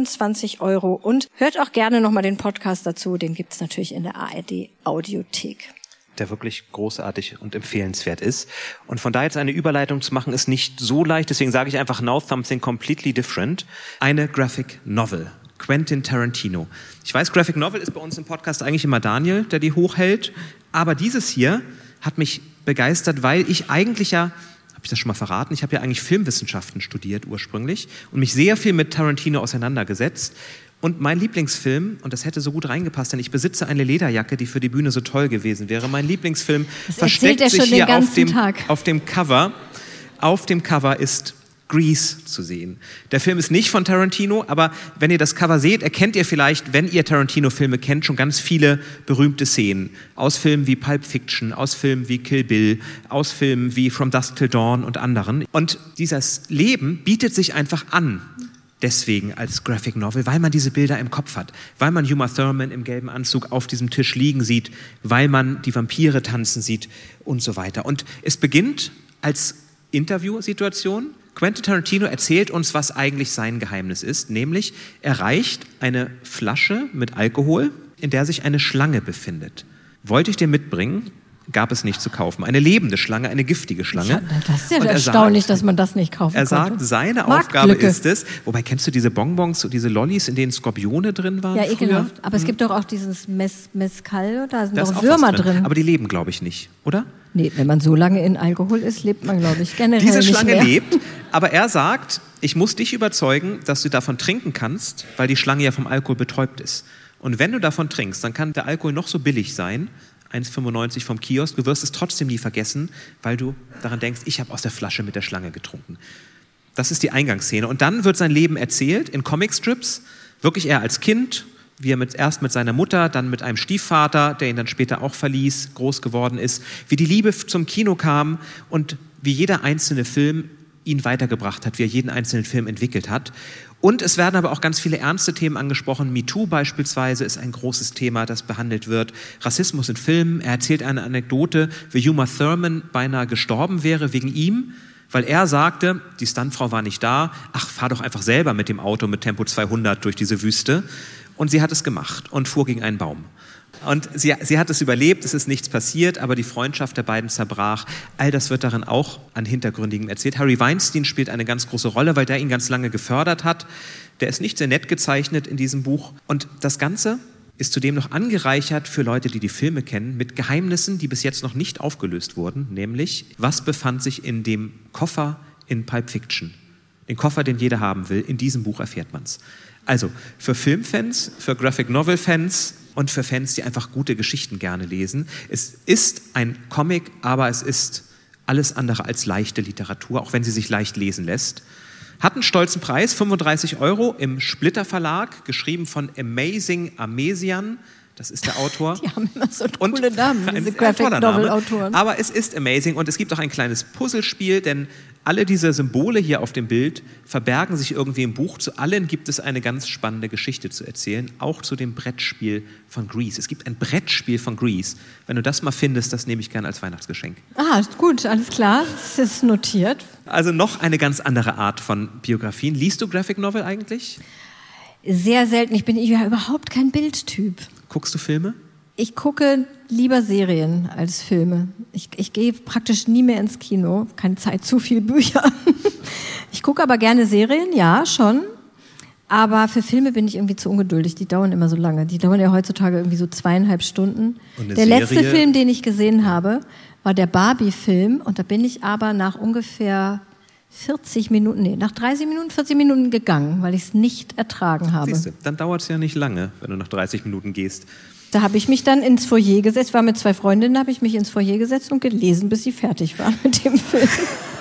24 €. Und hört auch gerne nochmal den Podcast dazu, den gibt's natürlich in der ARD Audiothek. Der wirklich großartig und empfehlenswert ist. Und von da jetzt eine Überleitung zu machen, ist nicht so leicht, deswegen sage ich einfach now something completely different. Eine Graphic Novel. Quentin Tarantino. Ich weiß, Graphic Novel ist bei uns im Podcast eigentlich immer Daniel, der die hochhält, aber dieses hier hat mich begeistert, weil ich eigentlich ja, habe ich das schon mal verraten, ich habe ja eigentlich Filmwissenschaften studiert ursprünglich und mich sehr viel mit Tarantino auseinandergesetzt. Und mein Lieblingsfilm, und das hätte so gut reingepasst, denn ich besitze eine Lederjacke, die für die Bühne so toll gewesen wäre. Mein Lieblingsfilm versteckt sich hier auf dem Cover. Auf dem Cover ist Grease zu sehen. Der Film ist nicht von Tarantino, aber wenn ihr das Cover seht, erkennt ihr vielleicht, wenn ihr Tarantino-Filme kennt, schon ganz viele berühmte Szenen. Aus Filmen wie Pulp Fiction, aus Filmen wie Kill Bill, aus Filmen wie From Dusk Till Dawn und anderen. Und dieses Leben bietet sich einfach an. Deswegen als Graphic Novel, weil man diese Bilder im Kopf hat, weil man Uma Thurman im gelben Anzug auf diesem Tisch liegen sieht, weil man die Vampire tanzen sieht und so weiter. Und es beginnt als Interviewsituation. Quentin Tarantino erzählt uns, was eigentlich sein Geheimnis ist, nämlich er reicht eine Flasche mit Alkohol, in der sich eine Schlange befindet. Wollte ich dir mitbringen? Gab es nicht zu kaufen. Eine lebende Schlange, eine giftige Schlange. Das ist ja erstaunlich, dass man das nicht kaufen konnte. Er sagt, seine Aufgabe ist es, wobei kennst du diese Bonbons, diese Lollis, in denen Skorpione drin waren? Ja, ekelhaft. Aber es gibt doch auch dieses Mezcal, da sind doch Würmer drin. Aber die leben, glaube ich, nicht, oder? Nee, wenn man so lange in Alkohol ist, lebt man, glaube ich, generell Diese nicht Schlange mehr. lebt, aber er sagt, ich muss dich überzeugen, dass du davon trinken kannst, weil die Schlange ja vom Alkohol betäubt ist. Und wenn du davon trinkst, dann kann der Alkohol noch so billig sein, 1,95 vom Kiosk, du wirst es trotzdem nie vergessen, weil du daran denkst, ich habe aus der Flasche mit der Schlange getrunken. Das ist die Eingangsszene. Und dann wird sein Leben erzählt in Comicstrips, wirklich er als Kind, wie er erst mit seiner Mutter, dann mit einem Stiefvater, der ihn dann später auch verließ, groß geworden ist, wie die Liebe zum Kino kam und wie jeder einzelne Film ihn weitergebracht hat, wie er jeden einzelnen Film entwickelt hat. Und es werden aber auch ganz viele ernste Themen angesprochen. MeToo beispielsweise ist ein großes Thema, das behandelt wird. Rassismus in Filmen. Er erzählt eine Anekdote, wie Uma Thurman beinahe gestorben wäre wegen ihm, weil er sagte, die Stuntfrau war nicht da, ach, fahr doch einfach selber mit dem Auto mit Tempo 200 durch diese Wüste. Und sie hat es gemacht und fuhr gegen einen Baum. Und sie hat es überlebt, es ist nichts passiert, aber die Freundschaft der beiden zerbrach. All das wird darin auch an Hintergründigem erzählt. Harvey Weinstein spielt eine ganz große Rolle, weil der ihn ganz lange gefördert hat. Der ist nicht sehr nett gezeichnet in diesem Buch. Und das Ganze ist zudem noch angereichert für Leute, die die Filme kennen, mit Geheimnissen, die bis jetzt noch nicht aufgelöst wurden. Nämlich, was befand sich in dem Koffer in Pulp Fiction? Den Koffer, den jeder haben will. In diesem Buch erfährt man's. Also für Filmfans, für Graphic-Novel-Fans und für Fans, die einfach gute Geschichten gerne lesen. Es ist ein Comic, aber es ist alles andere als leichte Literatur, auch wenn sie sich leicht lesen lässt. Hat einen stolzen Preis, 35 € im Splitter Verlag, geschrieben von Amazing Amesian. Das ist der Autor. Die haben immer so coole Namen, diese Graphic-Novel-Autoren. Aber es ist amazing und es gibt auch ein kleines Puzzlespiel, denn alle diese Symbole hier auf dem Bild verbergen sich irgendwie im Buch. Zu allen gibt es eine ganz spannende Geschichte zu erzählen, auch zu dem Brettspiel von Grease. Es gibt ein Brettspiel von Grease. Wenn du das mal findest, das nehme ich gerne als Weihnachtsgeschenk. Ah, gut, alles klar, das ist notiert. Also noch eine ganz andere Art von Biografien. Liest du Graphic Novel eigentlich? Sehr selten. Ich bin ja überhaupt kein Bildtyp. Guckst du Filme? Ich gucke lieber Serien als Filme. Ich gehe praktisch nie mehr ins Kino. Keine Zeit, zu viele Bücher. Ich gucke aber gerne Serien, ja, schon. Aber für Filme bin ich irgendwie zu ungeduldig. Die dauern immer so lange. Die dauern ja heutzutage irgendwie so 2,5 Stunden. Der letzte Film, den ich gesehen habe, war der Barbie-Film. Und da bin ich aber nach ungefähr 40 Minuten, nach 30 Minuten, 40 Minuten gegangen, weil ich es nicht ertragen habe. Siehste, dann dauert es ja nicht lange, wenn du nach 30 Minuten gehst. Da habe ich mich dann ins Foyer gesetzt, war mit 2 Freundinnen, habe ich mich ins Foyer gesetzt und gelesen, bis sie fertig waren mit dem Film.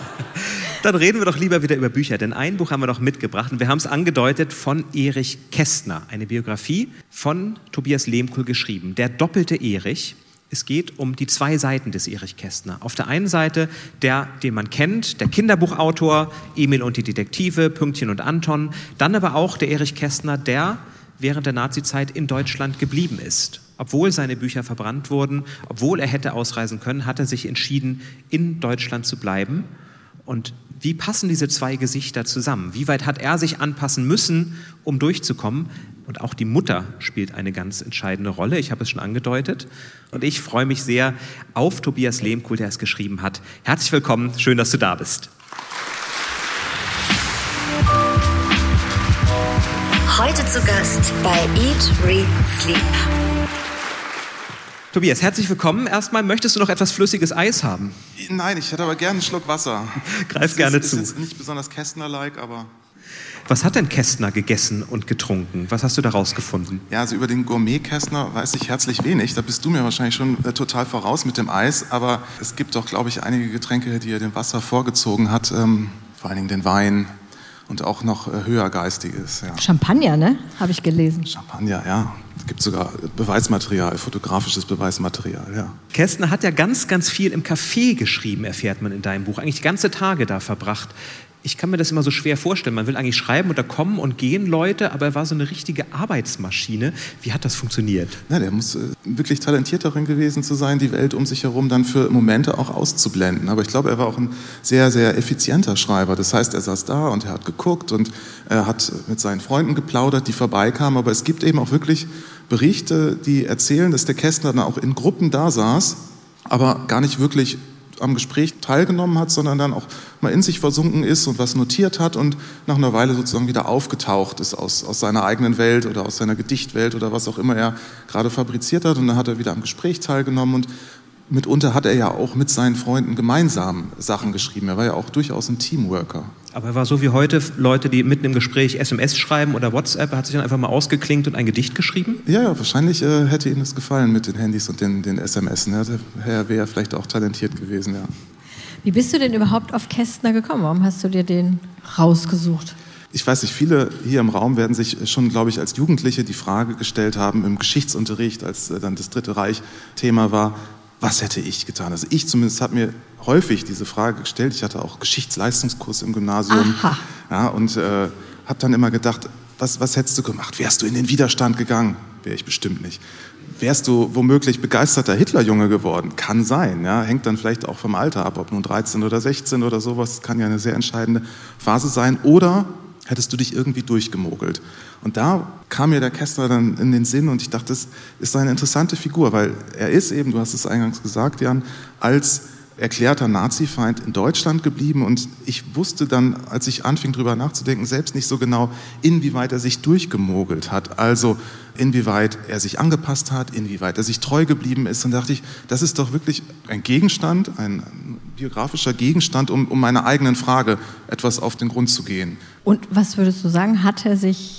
Dann reden wir doch lieber wieder über Bücher, denn ein Buch haben wir noch mitgebracht und wir haben es angedeutet von Erich Kästner, eine Biografie von Tobias Lehmkuhl geschrieben, Der doppelte Erich. Es geht um die 2 Seiten des Erich Kästner. Auf der einen Seite der, den man kennt, der Kinderbuchautor, Emil und die Detektive, Pünktchen und Anton. Dann aber auch der Erich Kästner, der während der Nazizeit in Deutschland geblieben ist. Obwohl seine Bücher verbrannt wurden, obwohl er hätte ausreisen können, hat er sich entschieden, in Deutschland zu bleiben. Und wie passen diese 2 Gesichter zusammen? Wie weit hat er sich anpassen müssen, um durchzukommen? Und auch die Mutter spielt eine ganz entscheidende Rolle. Ich habe es schon angedeutet. Und ich freue mich sehr auf Tobias Lehmkuhl, der es geschrieben hat. Herzlich willkommen, schön, dass du da bist. Heute zu Gast bei Eat, Read, Sleep. Tobias, herzlich willkommen. Erstmal, möchtest du noch etwas flüssiges Eis haben? Nein, ich hätte aber gerne einen Schluck Wasser. Greif gerne zu. Ist nicht besonders Kästner-like, aber... Was hat denn Kästner gegessen und getrunken? Was hast du da rausgefunden? Ja, also über den Gourmet-Kästner weiß ich herzlich wenig. Da bist du mir wahrscheinlich schon total voraus mit dem Eis. Aber es gibt doch, glaube ich, einige Getränke, die er dem Wasser vorgezogen hat. Vor allen Dingen den Wein und auch noch höhergeistiges. Ja. Champagner, ne? Habe ich gelesen. Champagner, ja. Es gibt sogar Beweismaterial, fotografisches Beweismaterial, ja. Kästner hat ja ganz, ganz viel im Café geschrieben, erfährt man in deinem Buch. Eigentlich ganze Tage da verbracht. Ich kann mir das immer so schwer vorstellen. Man will eigentlich schreiben und da kommen und gehen Leute, aber er war so eine richtige Arbeitsmaschine. Wie hat das funktioniert? Na, der muss wirklich talentiert darin gewesen zu sein, die Welt um sich herum dann für Momente auch auszublenden. Aber ich glaube, er war auch ein sehr, sehr effizienter Schreiber. Das heißt, er saß da und er hat geguckt und er hat mit seinen Freunden geplaudert, die vorbeikamen. Aber es gibt eben auch wirklich Berichte, die erzählen, dass der Kästner dann auch in Gruppen da saß, aber gar nicht wirklich am Gespräch teilgenommen hat, sondern dann auch mal in sich versunken ist und was notiert hat und nach einer Weile sozusagen wieder aufgetaucht ist aus seiner eigenen Welt oder aus seiner Gedichtwelt oder was auch immer er gerade fabriziert hat. Und dann hat er wieder am Gespräch teilgenommen und mitunter hat er ja auch mit seinen Freunden gemeinsam Sachen geschrieben. Er war ja auch durchaus ein Teamworker. Aber er war so wie heute Leute, die mitten im Gespräch SMS schreiben oder WhatsApp, er hat sich dann einfach mal ausgeklinkt und ein Gedicht geschrieben? Ja, wahrscheinlich hätte ihm das gefallen mit den Handys und den SMS. Er wäre vielleicht auch talentiert gewesen, ja. Wie bist du denn überhaupt auf Kästner gekommen? Warum hast du dir den rausgesucht? Ich weiß nicht, viele hier im Raum werden sich schon, glaube ich, als Jugendliche die Frage gestellt haben im Geschichtsunterricht, als dann das Dritte Reich Thema war, was hätte ich getan? Also ich zumindest habe mir häufig diese Frage gestellt. Ich hatte auch Geschichtsleistungskurs im Gymnasium. Aha. Ja, und habe dann immer gedacht, was hättest du gemacht? Wärst du in den Widerstand gegangen? Wäre ich bestimmt nicht. Wärst du womöglich begeisterter Hitlerjunge geworden? Kann sein. Ja? Hängt dann vielleicht auch vom Alter ab, ob nun 13 oder 16 oder sowas. Kann ja eine sehr entscheidende Phase sein. Oder hättest du dich irgendwie durchgemogelt? Und da kam mir der Kästner dann in den Sinn und ich dachte, das ist eine interessante Figur, weil er ist eben, du hast es eingangs gesagt, Jan, als erklärter Nazifeind in Deutschland geblieben und ich wusste dann, als ich anfing drüber nachzudenken, selbst nicht so genau, inwieweit er sich durchgemogelt hat, also inwieweit er sich angepasst hat, inwieweit er sich treu geblieben ist und dachte ich, das ist doch wirklich ein Gegenstand, ein biografischer Gegenstand, um meiner eigenen Frage etwas auf den Grund zu gehen. Und was würdest du sagen, hat er sich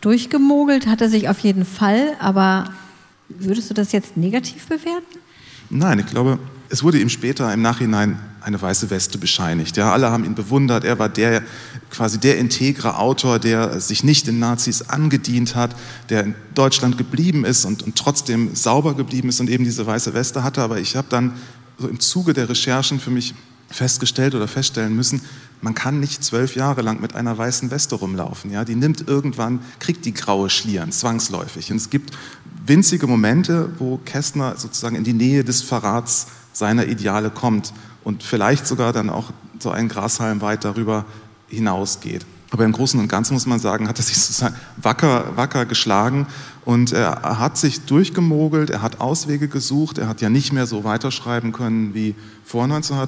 durchgemogelt, hat er sich auf jeden Fall. Aber würdest du das jetzt negativ bewerten? Nein, ich glaube, es wurde ihm später im Nachhinein eine weiße Weste bescheinigt. Ja, alle haben ihn bewundert. Er war quasi der integre Autor, der sich nicht den Nazis angedient hat, der in Deutschland geblieben ist und trotzdem sauber geblieben ist und eben diese weiße Weste hatte. Aber ich habe dann so im Zuge der Recherchen für mich feststellen müssen, man kann nicht 12 Jahre lang mit einer weißen Weste rumlaufen. Ja? Die kriegt die graue Schlieren, zwangsläufig. Und es gibt winzige Momente, wo Kästner sozusagen in die Nähe des Verrats seiner Ideale kommt und vielleicht sogar dann auch so einen Grashalm weit darüber hinausgeht. Aber im Großen und Ganzen muss man sagen, hat er sich sozusagen wacker geschlagen und er hat sich durchgemogelt, er hat Auswege gesucht, er hat ja nicht mehr so weiterschreiben können wie vor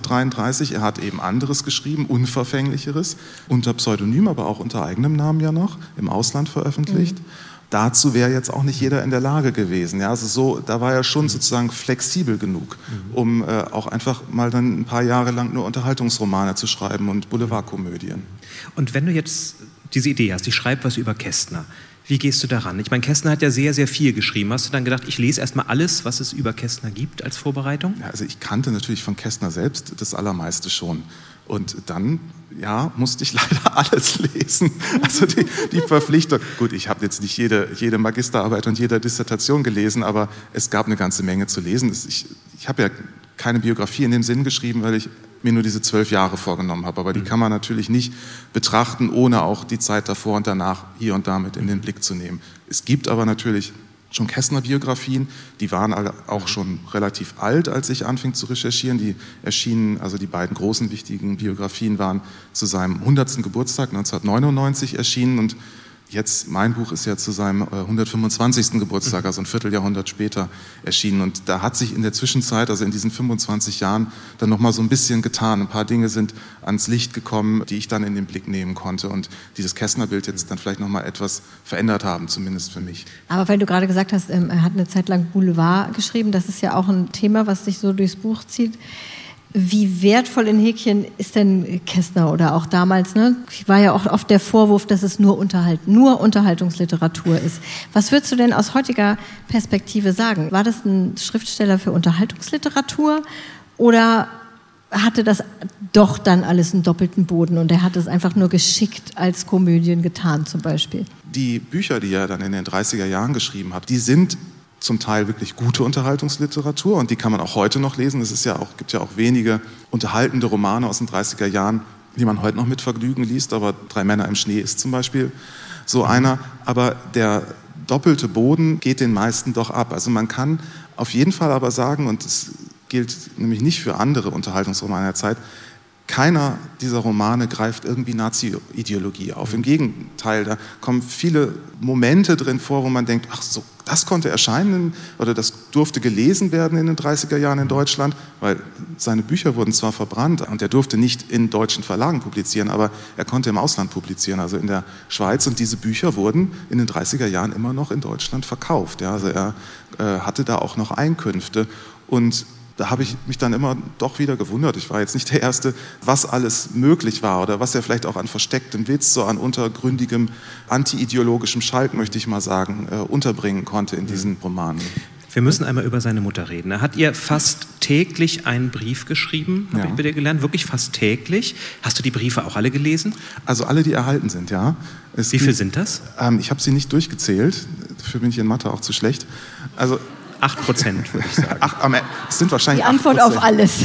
1933, er hat eben anderes geschrieben, Unverfänglicheres, unter Pseudonym, aber auch unter eigenem Namen ja noch, im Ausland veröffentlicht. Dazu wäre jetzt auch nicht jeder in der Lage gewesen. Ja, also da war er schon sozusagen flexibel genug, um auch einfach mal dann ein paar Jahre lang nur Unterhaltungsromane zu schreiben und Boulevardkomödien. Und wenn du jetzt diese Idee hast, ich schreibe was über Kästner, wie gehst du daran? Ich meine, Kästner hat ja sehr, sehr viel geschrieben. Hast du dann gedacht, ich lese erstmal alles, was es über Kästner gibt als Vorbereitung? Ja, also ich kannte natürlich von Kästner selbst das Allermeiste schon. Und dann, ja, musste ich leider alles lesen. Also die Verpflichtung. Gut, ich habe jetzt nicht jede Magisterarbeit und jede Dissertation gelesen, aber es gab eine ganze Menge zu lesen. Ich habe ja keine Biografie in dem Sinn geschrieben, weil ich mir nur diese 12 Jahre vorgenommen habe. Aber die kann man natürlich nicht betrachten, ohne auch die Zeit davor und danach hier und da mit in den Blick zu nehmen. Es gibt aber natürlich schon Kästner-Biografien, die waren alle auch schon relativ alt, als ich anfing zu recherchieren. Die erschienen, also die beiden großen wichtigen Biografien waren zu seinem 100. Geburtstag 1999 erschienen und jetzt, mein Buch ist ja zu seinem 125. Geburtstag, also ein Vierteljahrhundert später erschienen. Und da hat sich in der Zwischenzeit, also in diesen 25 Jahren, dann nochmal so ein bisschen getan. Ein paar Dinge sind ans Licht gekommen, die ich dann in den Blick nehmen konnte und dieses Kästner-Bild jetzt dann vielleicht nochmal etwas verändert haben, zumindest für mich. Aber weil du gerade gesagt hast, er hat eine Zeit lang Boulevard geschrieben, das ist ja auch ein Thema, was sich so durchs Buch zieht. Wie wertvoll in Häkchen ist denn Kästner oder auch damals, ne? War ja auch oft der Vorwurf, dass es nur Unterhaltungsliteratur ist. Was würdest du denn aus heutiger Perspektive sagen? War das ein Schriftsteller für Unterhaltungsliteratur oder hatte das doch dann alles einen doppelten Boden und er hat es einfach nur geschickt als Komödien getan zum Beispiel? Die Bücher, die er dann in den 30er Jahren geschrieben hat, die sind zum Teil wirklich gute Unterhaltungsliteratur und die kann man auch heute noch lesen. Es gibt ja auch wenige unterhaltende Romane aus den 30er Jahren, die man heute noch mit Vergnügen liest, aber 3 Männer im Schnee ist zum Beispiel so einer. Aber der doppelte Boden geht den meisten doch ab. Also man kann auf jeden Fall aber sagen, und das gilt nämlich nicht für andere Unterhaltungsromane der Zeit, keiner dieser Romane greift irgendwie Nazi-Ideologie auf. Im Gegenteil, da kommen viele Momente drin vor, wo man denkt, ach so, das konnte erscheinen oder das durfte gelesen werden in den 30er Jahren in Deutschland, weil seine Bücher wurden zwar verbrannt und er durfte nicht in deutschen Verlagen publizieren, aber er konnte im Ausland publizieren, also in der Schweiz. Und diese Bücher wurden in den 30er Jahren immer noch in Deutschland verkauft. Ja, also er hatte da auch noch Einkünfte und da habe ich mich dann immer doch wieder gewundert. Ich war jetzt nicht der Erste, was alles möglich war oder was er vielleicht auch an verstecktem Witz, so an untergründigem, anti-ideologischem Schalk, möchte ich mal sagen, unterbringen konnte in diesen Romanen. Wir müssen einmal über seine Mutter reden. Er hat ihr fast täglich einen Brief geschrieben, habe ich bei dir gelernt, wirklich fast täglich. Hast du die Briefe auch alle gelesen? Also alle, die erhalten sind, ja. Wie viel sind das? Ich habe sie nicht durchgezählt, dafür bin ich in Mathe auch zu schlecht. Also 8%, würde ich sagen. Es sind wahrscheinlich die Antwort 8%. Auf alles.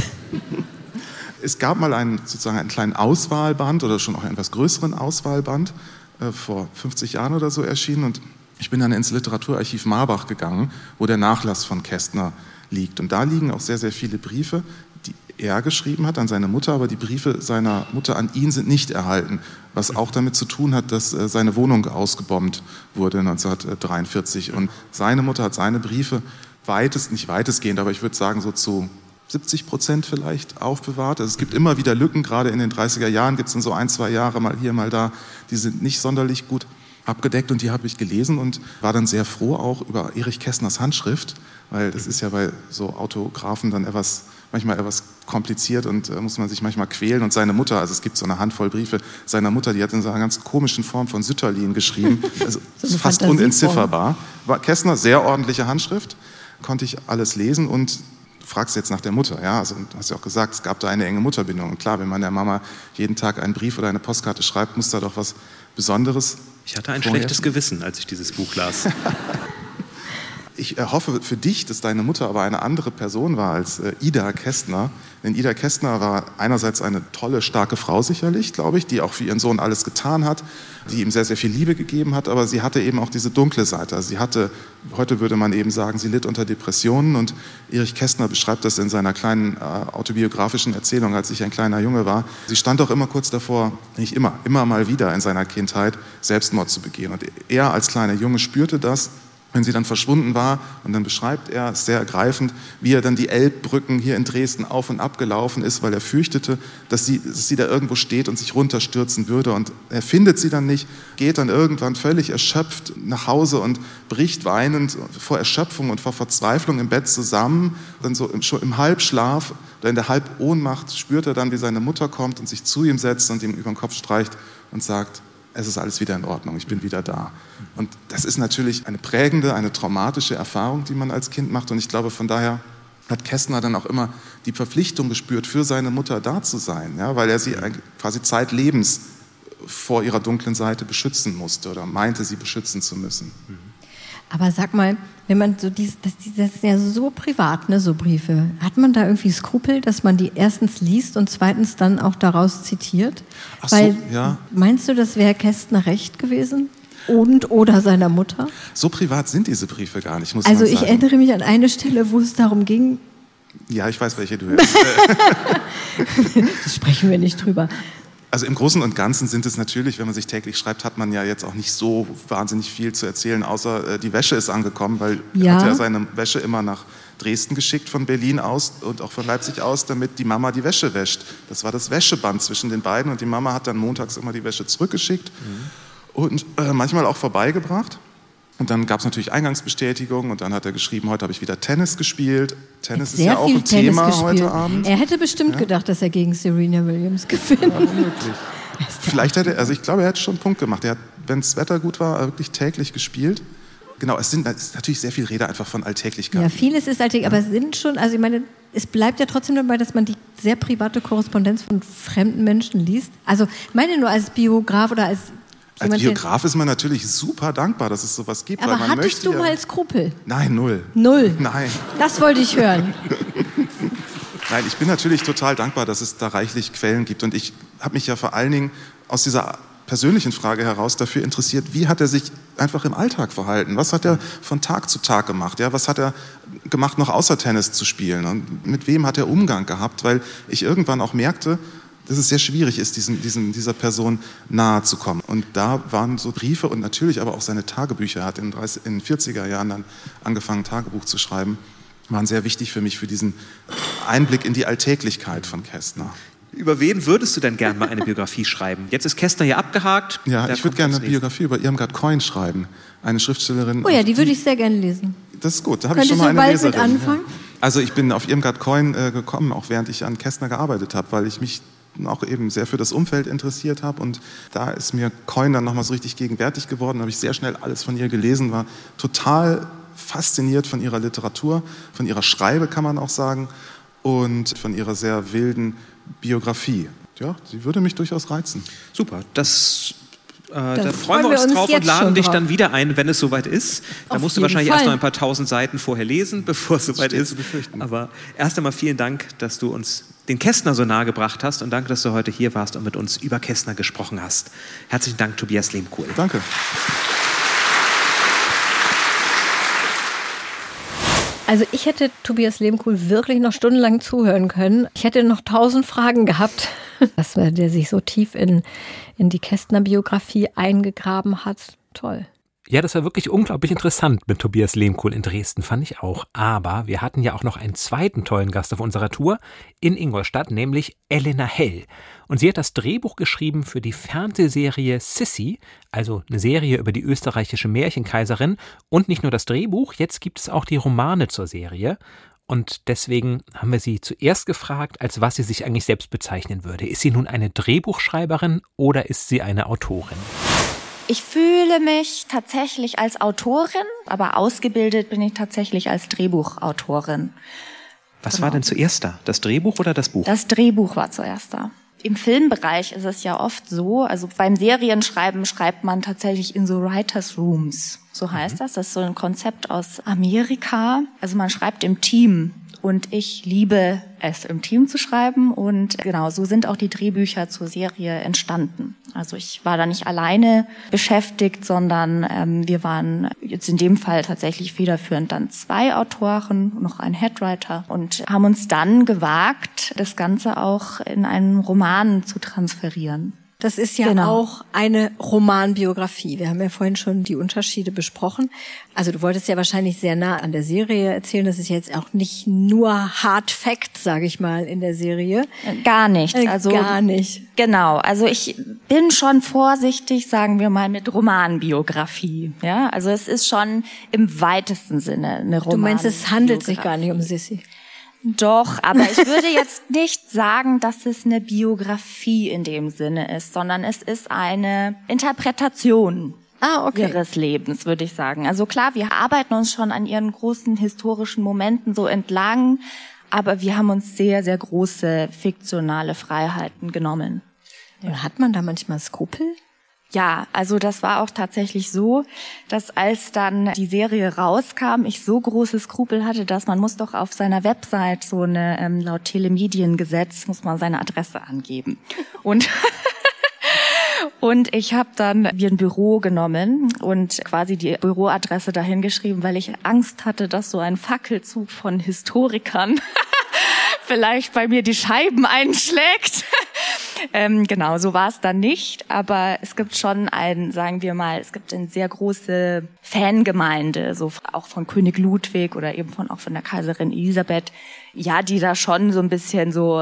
Es gab mal einen kleinen Auswahlband oder schon auch einen etwas größeren Auswahlband, vor 50 Jahren oder so erschienen. Und ich bin dann ins Literaturarchiv Marbach gegangen, wo der Nachlass von Kästner liegt. Und da liegen auch sehr, sehr viele Briefe, die er geschrieben hat an seine Mutter, aber die Briefe seiner Mutter an ihn sind nicht erhalten, was auch damit zu tun hat, dass seine Wohnung ausgebombt wurde 1943. Und seine Mutter hat seine Briefe nicht weitestgehend, aber ich würde sagen so zu 70% vielleicht aufbewahrt. Also es gibt immer wieder Lücken, gerade in den 30er Jahren gibt es dann so 1-2 Jahre mal hier, mal da, die sind nicht sonderlich gut abgedeckt und die habe ich gelesen und war dann sehr froh auch über Erich Kästners Handschrift, weil das ist ja bei so Autographen dann manchmal etwas kompliziert und muss man sich manchmal quälen. Und seine Mutter, also es gibt so eine Handvoll Briefe seiner Mutter, die hat in so einer ganz komischen Form von Sütterlin geschrieben. Also so fast unentzifferbar. War Kästner, sehr ordentliche Handschrift, konnte ich alles lesen. Und du fragst jetzt nach der Mutter, ja, also du hast ja auch gesagt, es gab da eine enge Mutterbindung. Und klar, wenn man der Mama jeden Tag einen Brief oder eine Postkarte schreibt, muss da doch was Besonderes. Ich hatte ein schlechtes Gewissen, als ich dieses Buch las. Ich hoffe für dich, dass deine Mutter aber eine andere Person war als Ida Kästner. Denn Ida Kästner war einerseits eine tolle, starke Frau sicherlich, glaube ich, die auch für ihren Sohn alles getan hat, die ihm sehr, sehr viel Liebe gegeben hat, aber sie hatte eben auch diese dunkle Seite. Also sie hatte, heute würde man eben sagen, sie litt unter Depressionen und Erich Kästner beschreibt das in seiner kleinen autobiografischen Erzählung, als ich ein kleiner Junge war. Sie stand auch immer kurz davor, nicht immer mal wieder in seiner Kindheit Selbstmord zu begehen. Und er als kleiner Junge spürte das. Wenn sie dann verschwunden war, und dann beschreibt er sehr ergreifend, wie er dann die Elbbrücken hier in Dresden auf und ab gelaufen ist, weil er fürchtete, dass sie da irgendwo steht und sich runterstürzen würde. Und er findet sie dann nicht, geht dann irgendwann völlig erschöpft nach Hause und bricht weinend vor Erschöpfung und vor Verzweiflung im Bett zusammen. Dann so schon im Halbschlaf oder in der Halbohnmacht spürt er dann, wie seine Mutter kommt und sich zu ihm setzt und ihm über den Kopf streicht und sagt: Es ist alles wieder in Ordnung, ich bin wieder da. Und das ist natürlich eine prägende, eine traumatische Erfahrung, die man als Kind macht. Und ich glaube, von daher hat Kästner dann auch immer die Verpflichtung gespürt, für seine Mutter da zu sein, ja, weil er sie quasi zeitlebens vor ihrer dunklen Seite beschützen musste oder meinte, sie beschützen zu müssen. Aber sag mal, wenn man so das ist ja so privat, ne, so Briefe. Hat man da irgendwie Skrupel, dass man die erstens liest und zweitens dann auch daraus zitiert? Ach so, weil, ja. Meinst du, das wäre Kästner recht gewesen? Oder seiner Mutter? So privat sind diese Briefe gar nicht, muss man sagen. Also ich erinnere mich an eine Stelle, wo es darum ging. Ja, ich weiß, welche du hörst. Das sprechen wir nicht drüber. Also im Großen und Ganzen sind es natürlich, wenn man sich täglich schreibt, hat man ja jetzt auch nicht so wahnsinnig viel zu erzählen, außer die Wäsche ist angekommen, weil er hat ja seine Wäsche immer nach Dresden geschickt von Berlin aus und auch von Leipzig aus, damit die Mama die Wäsche wäscht. Das war das Wäscheband zwischen den beiden und die Mama hat dann montags immer die Wäsche zurückgeschickt und manchmal auch vorbeigebracht. Und dann gab es natürlich Eingangsbestätigung und dann hat er geschrieben, heute habe ich wieder Tennis gespielt. Tennis ist ja auch ein Thema heute Abend. Er hätte bestimmt gedacht, dass er gegen Serena Williams gewinnt. Ja, unmöglich. Vielleicht hätte er, also ich glaube, er hätte schon einen Punkt gemacht. Er hat, wenn das Wetter gut war, wirklich täglich gespielt. Genau, es ist natürlich sehr viel Rede einfach von Alltäglichkeiten. Ja, vieles ist alltäglich, aber es sind schon, also ich meine, es bleibt ja trotzdem dabei, dass man die sehr private Korrespondenz von fremden Menschen liest. Also ich meine nur als Biograf oder als Biograf ist man natürlich super dankbar, dass es sowas gibt. Aber weil man hattest du mal Skrupel? Nein, null. Null? Nein. Das wollte ich hören. Nein, ich bin natürlich total dankbar, dass es da reichlich Quellen gibt. Und ich habe mich ja vor allen Dingen aus dieser persönlichen Frage heraus dafür interessiert, wie hat er sich einfach im Alltag verhalten? Was hat er von Tag zu Tag gemacht? Ja, was hat er gemacht, noch außer Tennis zu spielen? Und mit wem hat er Umgang gehabt? Weil ich irgendwann auch merkte, dass es sehr schwierig ist, dieser Person nahe zu kommen. Und da waren so Briefe und natürlich aber auch seine Tagebücher. Er hat in den 40er Jahren dann angefangen, Tagebuch zu schreiben. Waren sehr wichtig für mich, für diesen Einblick in die Alltäglichkeit von Kästner. Über wen würdest du denn gerne mal eine Biografie schreiben? Jetzt ist Kästner hier abgehakt. Ja, ich würde gerne eine Biografie über Irmgard Keun schreiben. Eine Schriftstellerin. Oh ja, die würde ich sehr gerne lesen. Das ist gut, da habe ich schon mal eine Könntest du Leserin. bald mit anfangen? Also ich bin auf Irmgard Keun gekommen, auch während ich an Kästner gearbeitet habe, weil ich mich auch eben sehr für das Umfeld interessiert habe und da ist mir Keun dann nochmal so richtig gegenwärtig geworden, da habe ich sehr schnell alles von ihr gelesen, war total fasziniert von ihrer Literatur, von ihrer Schreibe kann man auch sagen und von ihrer sehr wilden Biografie. Ja, sie würde mich durchaus reizen. Super, da freuen wir uns drauf und laden dich dann wieder ein, wenn es soweit ist. Da musst du wahrscheinlich erst noch ein paar tausend Seiten vorher lesen, bevor es soweit ist. Aber erst einmal vielen Dank, dass du uns den Kästner so nahe gebracht hast und danke, dass du heute hier warst und mit uns über Kästner gesprochen hast. Herzlichen Dank, Tobias Lehmkuhl. Danke. Also ich hätte Tobias Lehmkuhl wirklich noch stundenlang zuhören können. Ich hätte noch 1000 Fragen gehabt, dass der sich so tief in die Kästner-Biografie eingegraben hat. Toll. Ja, das war wirklich unglaublich interessant mit Tobias Lehmkuhl in Dresden, fand ich auch. Aber wir hatten ja auch noch einen zweiten tollen Gast auf unserer Tour in Ingolstadt, nämlich Elena Hell. Und sie hat das Drehbuch geschrieben für die Fernsehserie Sissi, also eine Serie über die österreichische Märchenkaiserin. Und nicht nur das Drehbuch, jetzt gibt es auch die Romane zur Serie. Und deswegen haben wir sie zuerst gefragt, als was sie sich eigentlich selbst bezeichnen würde. Ist sie nun eine Drehbuchschreiberin oder ist sie eine Autorin? Ich fühle mich tatsächlich als Autorin, aber ausgebildet bin ich tatsächlich als Drehbuchautorin. Was war denn zuerst da? Das Drehbuch oder das Buch? Das Drehbuch war zuerst da. Im Filmbereich ist es ja oft so, also beim Serienschreiben schreibt man tatsächlich in so Writers' Rooms, so heißt das. Das ist so ein Konzept aus Amerika. Also man schreibt im Team und ich liebe es, im Team zu schreiben und genau, so sind auch die Drehbücher zur Serie entstanden. Also ich war da nicht alleine beschäftigt, sondern wir waren jetzt in dem Fall tatsächlich federführend dann 2 Autoren, noch ein Headwriter und haben uns dann gewagt, das Ganze auch in einen Roman zu transferieren. Das ist ja auch eine Romanbiografie. Wir haben ja vorhin schon die Unterschiede besprochen. Also du wolltest ja wahrscheinlich sehr nah an der Serie erzählen. Das ist jetzt auch nicht nur Hard Fact, sage ich mal, in der Serie. Gar nicht. Also gar nicht. Genau. Also ich bin schon vorsichtig, sagen wir mal, mit Romanbiografie. Ja, also es ist schon im weitesten Sinne eine Romanbiografie. Du meinst, es handelt sich gar nicht um Sissi? Doch, aber ich würde jetzt nicht sagen, dass es eine Biografie in dem Sinne ist, sondern es ist eine Interpretation ihres Lebens, würde ich sagen. Also klar, wir arbeiten uns schon an ihren großen historischen Momenten so entlang, aber wir haben uns sehr, sehr große fiktionale Freiheiten genommen. Und hat man da manchmal Skrupel? Ja, also das war auch tatsächlich so, dass als dann die Serie rauskam, ich so große Skrupel hatte, dass man muss doch auf seiner Website so eine, laut Telemediengesetz muss man seine Adresse angeben. Und ich habe dann mir ein Büro genommen und quasi die Büroadresse dahin geschrieben, weil ich Angst hatte, dass so ein Fackelzug von Historikern vielleicht bei mir die Scheiben einschlägt. Genau, so war es dann nicht, aber es gibt schon sagen wir mal, es gibt eine sehr große Fangemeinde, so auch von König Ludwig oder eben auch von der Kaiserin Elisabeth, ja, die da schon so ein bisschen so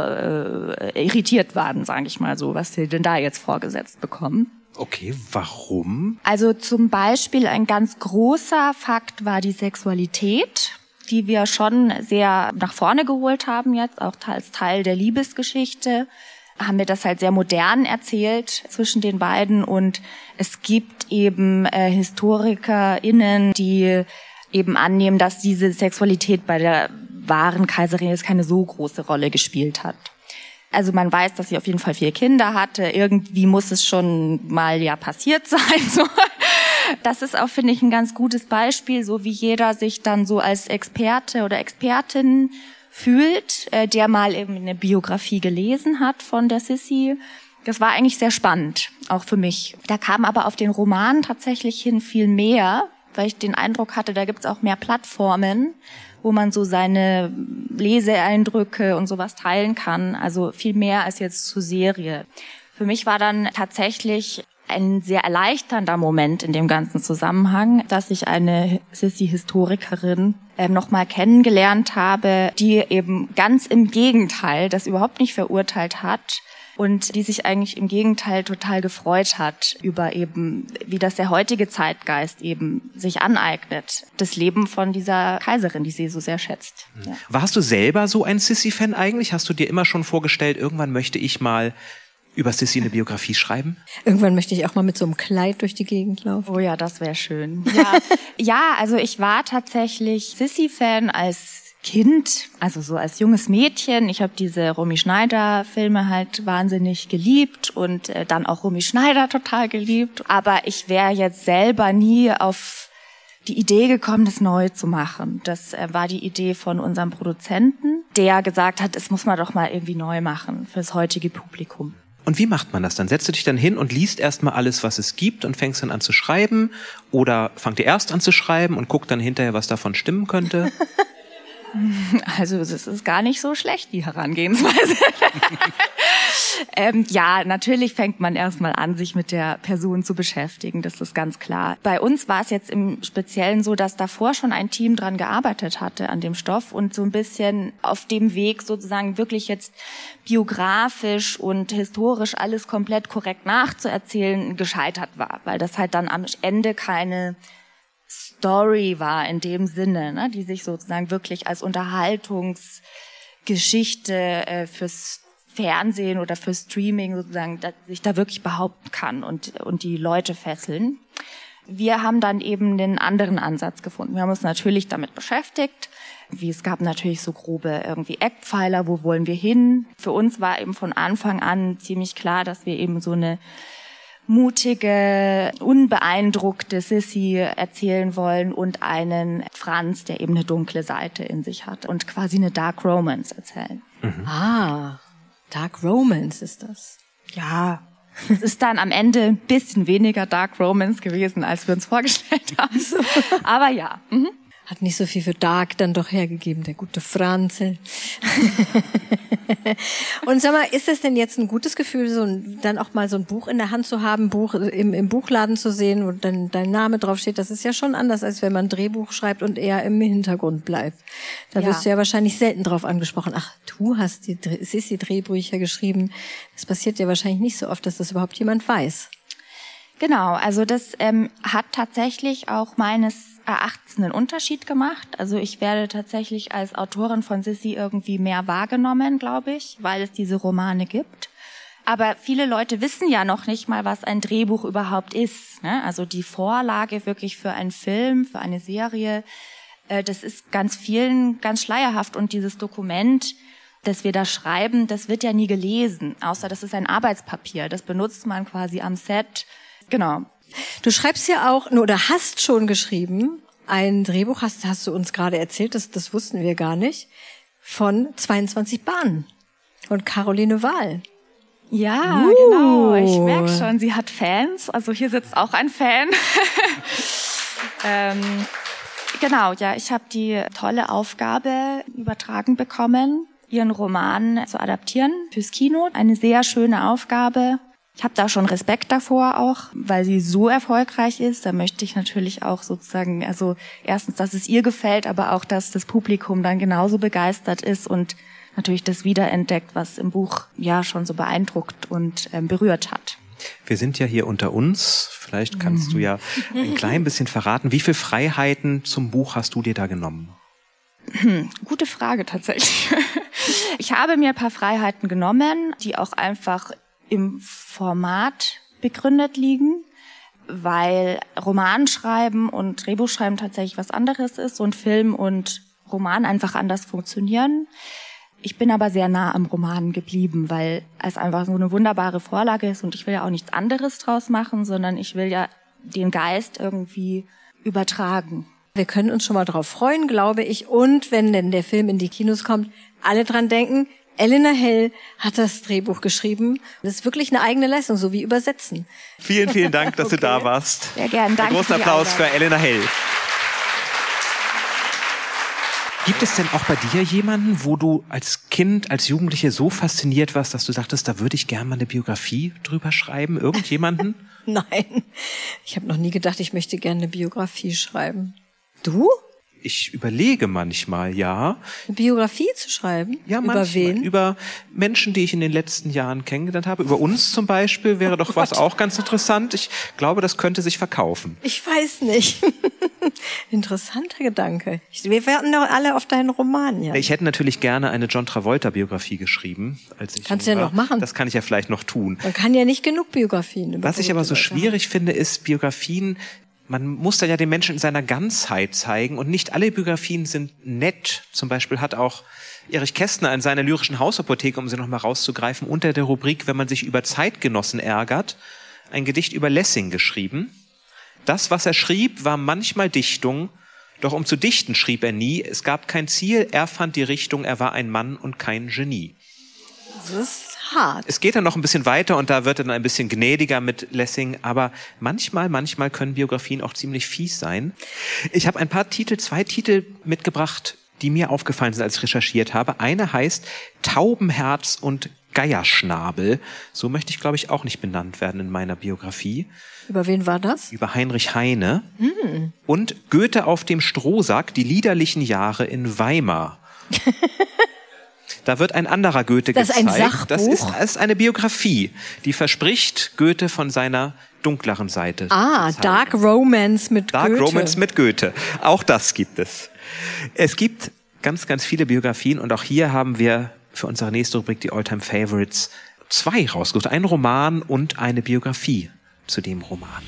irritiert waren, sage ich mal so, was sie denn da jetzt vorgesetzt bekommen. Okay, warum? Also zum Beispiel ein ganz großer Fakt war die Sexualität, die wir schon sehr nach vorne geholt haben jetzt, auch als Teil der Liebesgeschichte. Haben wir das halt sehr modern erzählt zwischen den beiden und es gibt eben HistorikerInnen, die eben annehmen, dass diese Sexualität bei der wahren Kaiserin jetzt keine so große Rolle gespielt hat. Also man weiß, dass sie auf jeden Fall 4 Kinder hatte. Irgendwie muss es schon mal ja passiert sein. So. Das ist auch, finde ich, ein ganz gutes Beispiel, so wie jeder sich dann so als Experte oder Expertin fühlt, der mal eben eine Biografie gelesen hat von der Sissi. Das war eigentlich sehr spannend, auch für mich. Da kam aber auf den Roman tatsächlich hin viel mehr, weil ich den Eindruck hatte, da gibt's auch mehr Plattformen, wo man so seine Leseeindrücke und sowas teilen kann. Also viel mehr als jetzt zur Serie. Für mich war dann tatsächlich ein sehr erleichternder Moment in dem ganzen Zusammenhang, dass ich eine Sissi-Historikerin nochmal kennengelernt habe, die eben ganz im Gegenteil das überhaupt nicht verurteilt hat und die sich eigentlich im Gegenteil total gefreut hat über eben, wie das der heutige Zeitgeist eben sich aneignet, das Leben von dieser Kaiserin, die sie so sehr schätzt. Ja. Warst du selber so ein Sissi-Fan eigentlich? Hast du dir immer schon vorgestellt, irgendwann möchte ich mal über Sissi eine Biografie schreiben? Irgendwann möchte ich auch mal mit so einem Kleid durch die Gegend laufen. Oh ja, das wäre schön. Ja, also ich war tatsächlich Sissi-Fan als Kind, also so als junges Mädchen. Ich habe diese Romy Schneider-Filme halt wahnsinnig geliebt und dann auch Romy Schneider total geliebt. Aber ich wäre jetzt selber nie auf die Idee gekommen, das neu zu machen. Das war die Idee von unserem Produzenten, der gesagt hat, es muss man doch mal irgendwie neu machen fürs heutige Publikum. Und wie macht man das dann? Setzt du dich dann hin und liest erstmal alles, was es gibt und fängst dann an zu schreiben? Oder fangt ihr erst an zu schreiben und guckt dann hinterher, was davon stimmen könnte? Also es ist gar nicht so schlecht, die Herangehensweise. Ja, natürlich fängt man erstmal an, sich mit der Person zu beschäftigen, das ist ganz klar. Bei uns war es jetzt im Speziellen so, dass davor schon ein Team dran gearbeitet hatte an dem Stoff und so ein bisschen auf dem Weg sozusagen wirklich jetzt biografisch und historisch alles komplett korrekt nachzuerzählen gescheitert war, weil das halt dann am Ende keine Story war in dem Sinne, ne, die sich sozusagen wirklich als Unterhaltungsgeschichte fürs Fernsehen oder für Streaming sozusagen sich da wirklich behaupten kann und die Leute fesseln. Wir haben dann eben den anderen Ansatz gefunden. Wir haben uns natürlich damit beschäftigt. Es gab natürlich so grobe irgendwie Eckpfeiler, wo wollen wir hin? Für uns war eben von Anfang an ziemlich klar, dass wir eben so eine mutige, unbeeindruckte Sissy erzählen wollen und einen Franz, der eben eine dunkle Seite in sich hat und quasi eine Dark Romance erzählen. Mhm. Dark Romance ist das. Ja, es ist dann am Ende ein bisschen weniger Dark Romance gewesen, als wir uns vorgestellt haben. Aber ja. Mhm. Hat nicht so viel für Dark dann doch hergegeben, der gute Franzl. Und sag mal, ist es denn jetzt ein gutes Gefühl, dann auch mal so ein Buch in der Hand zu haben, Buch im Buchladen zu sehen, wo dann dein Name draufsteht? Das ist ja schon anders, als wenn man ein Drehbuch schreibt und eher im Hintergrund bleibt. Da wirst du ja wahrscheinlich selten drauf angesprochen. Ach, du hast die Drehbücher geschrieben. Das passiert ja wahrscheinlich nicht so oft, dass das überhaupt jemand weiß. Genau, also das hat tatsächlich auch meines Erachtens einen Unterschied gemacht. Also ich werde tatsächlich als Autorin von Sissy irgendwie mehr wahrgenommen, glaube ich, weil es diese Romane gibt. Aber viele Leute wissen ja noch nicht mal, was ein Drehbuch überhaupt ist, ne? Also die Vorlage wirklich für einen Film, für eine Serie, das ist ganz vielen ganz schleierhaft. Und dieses Dokument, das wir da schreiben, das wird ja nie gelesen, außer das ist ein Arbeitspapier. Das benutzt man quasi am Set. Genau. Du schreibst ja auch, oder hast schon geschrieben, ein Drehbuch, hast du uns gerade erzählt, das wussten wir gar nicht, von 22 Bahnen von Caroline Wahl. Ja, genau. Ich merke schon, sie hat Fans. Also hier sitzt auch ein Fan. Genau, ja, ich habe die tolle Aufgabe übertragen bekommen, ihren Roman zu adaptieren fürs Kino. Eine sehr schöne Aufgabe. Ich habe da schon Respekt davor auch, weil sie so erfolgreich ist. Da möchte ich natürlich auch sozusagen, also erstens, dass es ihr gefällt, aber auch, dass das Publikum dann genauso begeistert ist und natürlich das wiederentdeckt, was im Buch ja schon so beeindruckt und berührt hat. Wir sind ja hier unter uns. Vielleicht kannst du ja ein klein bisschen verraten. Wie viele Freiheiten zum Buch hast du dir da genommen? Gute Frage tatsächlich. Ich habe mir ein paar Freiheiten genommen, die auch einfach im Format begründet liegen, weil Romanschreiben und Drehbuchschreiben tatsächlich was anderes ist und Film und Roman einfach anders funktionieren. Ich bin aber sehr nah am Roman geblieben, weil es einfach so eine wunderbare Vorlage ist und ich will ja auch nichts anderes draus machen, sondern ich will ja den Geist irgendwie übertragen. Wir können uns schon mal drauf freuen, glaube ich. Und wenn denn der Film in die Kinos kommt, alle dran denken, Elena Hell hat das Drehbuch geschrieben. Das ist wirklich eine eigene Leistung, so wie Übersetzen. Vielen, vielen Dank, dass du da warst. Sehr gerne. Danke. Einen großen Applaus für Elena Hell. Gibt es denn auch bei dir jemanden, wo du als Kind, als Jugendliche so fasziniert warst, dass du sagtest, da würde ich gerne mal eine Biografie drüber schreiben? Irgendjemanden? Nein, ich habe noch nie gedacht, ich möchte gerne eine Biografie schreiben. Du? Ich überlege manchmal, ja. Eine Biografie zu schreiben? Ja, über manchmal. Wen? Über Menschen, die ich in den letzten Jahren kennengelernt habe. Über uns zum Beispiel wäre doch was auch ganz interessant. Ich glaube, das könnte sich verkaufen. Ich weiß nicht. Interessanter Gedanke. Wir warten doch alle auf deinen Roman, ja. Ich hätte natürlich gerne eine John Travolta-Biografie geschrieben, als ich Kannst du ja noch machen. Das kann ich ja vielleicht noch tun. Man kann ja nicht genug Biografien. Was ich aber so schwierig finde, ist Biografien. Man muss da ja den Menschen in seiner Ganzheit zeigen und nicht alle Biografien sind nett. Zum Beispiel hat auch Erich Kästner in seiner lyrischen Hausapotheke, um sie nochmal rauszugreifen, unter der Rubrik, wenn man sich über Zeitgenossen ärgert, ein Gedicht über Lessing geschrieben. Das, was er schrieb, war manchmal Dichtung, doch um zu dichten schrieb er nie. Es gab kein Ziel, er fand die Richtung, er war ein Mann und kein Genie. Das ist hart. Es geht dann noch ein bisschen weiter und da wird er dann ein bisschen gnädiger mit Lessing, aber manchmal können Biografien auch ziemlich fies sein. Ich habe zwei Titel mitgebracht, die mir aufgefallen sind, als ich recherchiert habe. Eine heißt Taubenherz und Geierschnabel. So möchte ich, glaube ich, auch nicht benannt werden in meiner Biografie. Über wen war das? Über Heinrich Heine. Und Goethe auf dem Strohsack, die liederlichen Jahre in Weimar. Da wird ein anderer Goethe das gezeigt. Ist ein Sachbuch? Das ist eine Biografie, die verspricht, Goethe von seiner dunkleren Seite zu zeigen. Dark Romance mit Goethe. Dark Romance mit Goethe. Auch das gibt es. Es gibt ganz, ganz viele Biografien und auch hier haben wir für unsere nächste Rubrik, die Alltime Favorites, 2 rausgesucht. Ein Roman und eine Biografie zu dem Roman.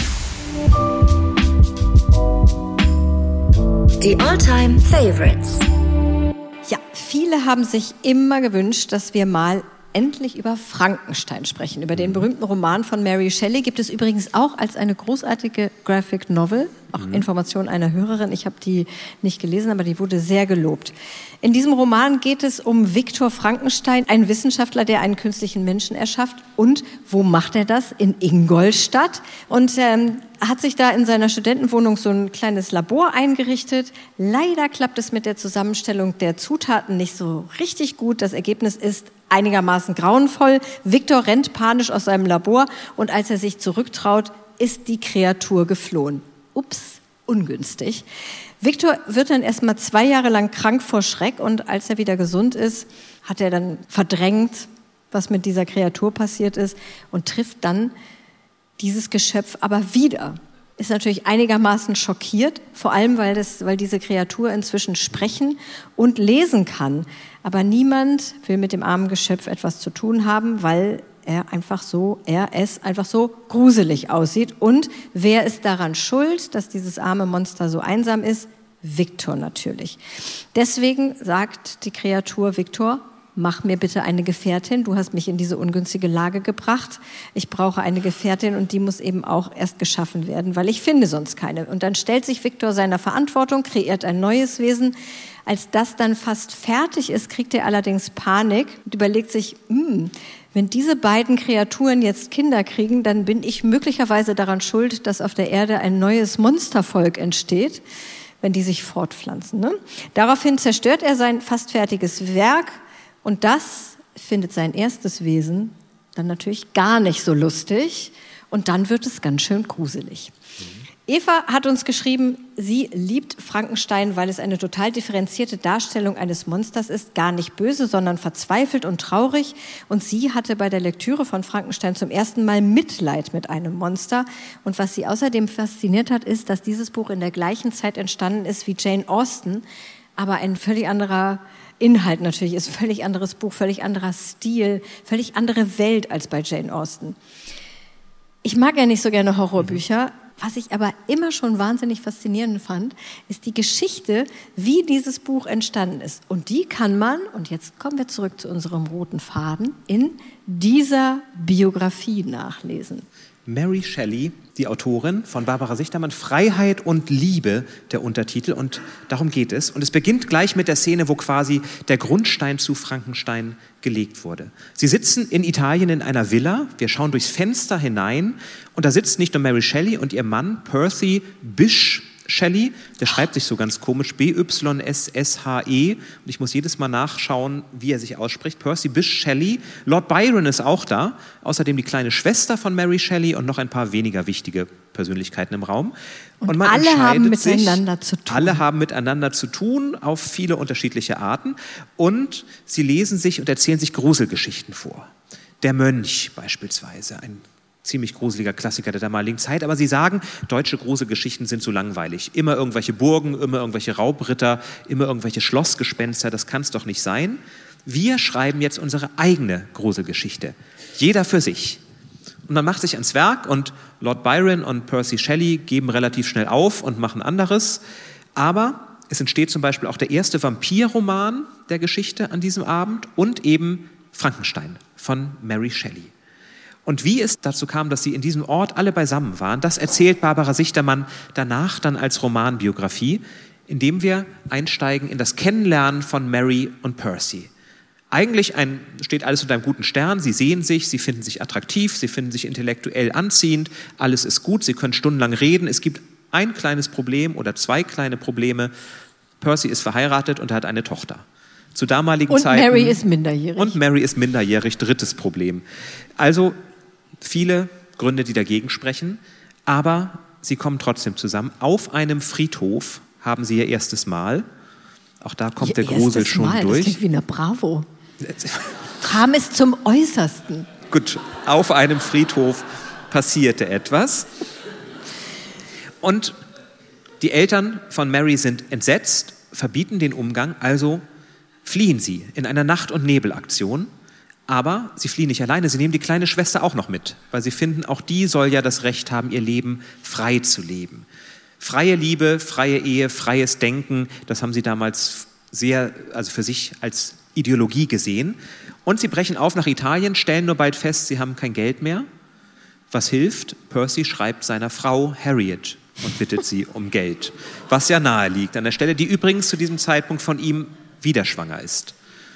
Die Alltime Favorites. Ja, viele haben sich immer gewünscht, dass wir mal endlich über Frankenstein sprechen. Über den berühmten Roman von Mary Shelley gibt es übrigens auch als eine großartige Graphic Novel. Auch Information einer Hörerin. Ich habe die nicht gelesen, aber die wurde sehr gelobt. In diesem Roman geht es um Viktor Frankenstein, einen Wissenschaftler, der einen künstlichen Menschen erschafft. Und wo macht er das? In Ingolstadt. Und hat sich da in seiner Studentenwohnung so ein kleines Labor eingerichtet. Leider klappt es mit der Zusammenstellung der Zutaten nicht so richtig gut. Das Ergebnis ist einigermaßen grauenvoll. Viktor rennt panisch aus seinem Labor und als er sich zurücktraut, ist die Kreatur geflohen. Ups, ungünstig. Viktor wird dann erst mal 2 Jahre lang krank vor Schreck und als er wieder gesund ist, hat er dann verdrängt, was mit dieser Kreatur passiert ist und trifft dann dieses Geschöpf aber wieder. Ist natürlich einigermaßen schockiert, vor allem weil diese Kreatur inzwischen sprechen und lesen kann. Aber niemand will mit dem armen Geschöpf etwas zu tun haben, weil es einfach so gruselig aussieht. Und wer ist daran schuld, dass dieses arme Monster so einsam ist? Viktor natürlich. Deswegen sagt die Kreatur: Viktor, mach mir bitte eine Gefährtin. Du hast mich in diese ungünstige Lage gebracht. Ich brauche eine Gefährtin und die muss eben auch erst geschaffen werden, weil ich finde sonst keine. Und dann stellt sich Viktor seiner Verantwortung, kreiert ein neues Wesen. Als das dann fast fertig ist, kriegt er allerdings Panik und überlegt sich, wenn diese beiden Kreaturen jetzt Kinder kriegen, dann bin ich möglicherweise daran schuld, dass auf der Erde ein neues Monstervolk entsteht, wenn die sich fortpflanzen. Ne? Daraufhin zerstört er sein fast fertiges Werk und das findet sein erstes Wesen dann natürlich gar nicht so lustig und dann wird es ganz schön gruselig. Eva hat uns geschrieben, sie liebt Frankenstein, weil es eine total differenzierte Darstellung eines Monsters ist, gar nicht böse, sondern verzweifelt und traurig. Und sie hatte bei der Lektüre von Frankenstein zum ersten Mal Mitleid mit einem Monster. Und was sie außerdem fasziniert hat, ist, dass dieses Buch in der gleichen Zeit entstanden ist wie Jane Austen, aber ein völlig anderer Inhalt natürlich ist, völlig anderes Buch, völlig anderer Stil, völlig andere Welt als bei Jane Austen. Ich mag ja nicht so gerne Horrorbücher. Was ich aber immer schon wahnsinnig faszinierend fand, ist die Geschichte, wie dieses Buch entstanden ist. Und die kann man, und jetzt kommen wir zurück zu unserem roten Faden, in dieser Biografie nachlesen. Mary Shelley, die Autorin von Barbara Sichtermann, Freiheit und Liebe, der Untertitel, und darum geht es. Und es beginnt gleich mit der Szene, wo quasi der Grundstein zu Frankenstein gelegt wurde. Sie sitzen in Italien in einer Villa, wir schauen durchs Fenster hinein und da sitzt nicht nur Mary Shelley und ihr Mann Percy Bysshe Shelley, der schreibt sich so ganz komisch, B-Y-S-S-H-E, und ich muss jedes Mal nachschauen, wie er sich ausspricht. Percy Bysshe Shelley, Lord Byron ist auch da, außerdem die kleine Schwester von Mary Shelley und noch ein paar weniger wichtige Persönlichkeiten im Raum. Und man alle haben miteinander zu tun. Alle haben miteinander zu tun, auf viele unterschiedliche Arten, und sie lesen sich und erzählen sich Gruselgeschichten vor. Der Mönch beispielsweise, ein ziemlich gruseliger Klassiker der damaligen Zeit, aber sie sagen, deutsche Gruselgeschichten sind so langweilig. Immer irgendwelche Burgen, immer irgendwelche Raubritter, immer irgendwelche Schlossgespenster, das kann es doch nicht sein. Wir schreiben jetzt unsere eigene Gruselgeschichte, jeder für sich. Und man macht sich ans Werk und Lord Byron und Percy Shelley geben relativ schnell auf und machen anderes, aber es entsteht zum Beispiel auch der erste Vampirroman der Geschichte an diesem Abend und eben Frankenstein von Mary Shelley. Und wie es dazu kam, dass sie in diesem Ort alle beisammen waren, das erzählt Barbara Sichtermann danach dann als Romanbiografie, indem wir einsteigen in das Kennenlernen von Mary und Percy. Eigentlich steht alles unter einem guten Stern, sie sehen sich, sie finden sich attraktiv, sie finden sich intellektuell anziehend, alles ist gut, sie können stundenlang reden. Es gibt ein kleines Problem oder 2 kleine Probleme. Percy ist verheiratet und er hat eine Tochter. Zu damaligen Zeiten. Und Mary ist minderjährig. Und Mary ist minderjährig, 3. Problem. Also viele Gründe, die dagegen sprechen, aber sie kommen trotzdem zusammen. Auf einem Friedhof haben sie ihr erstes Mal Auch da kommt der Grusel schon Mal. durch. Das klingt wie eine Bravo. Kam es zum Äußersten. Gut, auf einem Friedhof passierte etwas. Und die Eltern von Mary sind entsetzt, verbieten den Umgang, also fliehen sie in einer Nacht- und Nebelaktion. Aber sie fliehen nicht alleine, sie nehmen die kleine Schwester auch noch mit, weil sie finden, auch die soll ja das Recht haben, ihr Leben frei zu leben. Freie Liebe, freie Ehe, freies Denken, das haben sie damals für sich als Ideologie gesehen. Und sie brechen auf nach Italien, stellen nur bald fest, sie haben kein Geld mehr. Was hilft? Percy schreibt seiner Frau Harriet und bittet sie um Geld, was ja nahe liegt an der Stelle, die übrigens zu diesem Zeitpunkt von ihm wieder schwanger ist.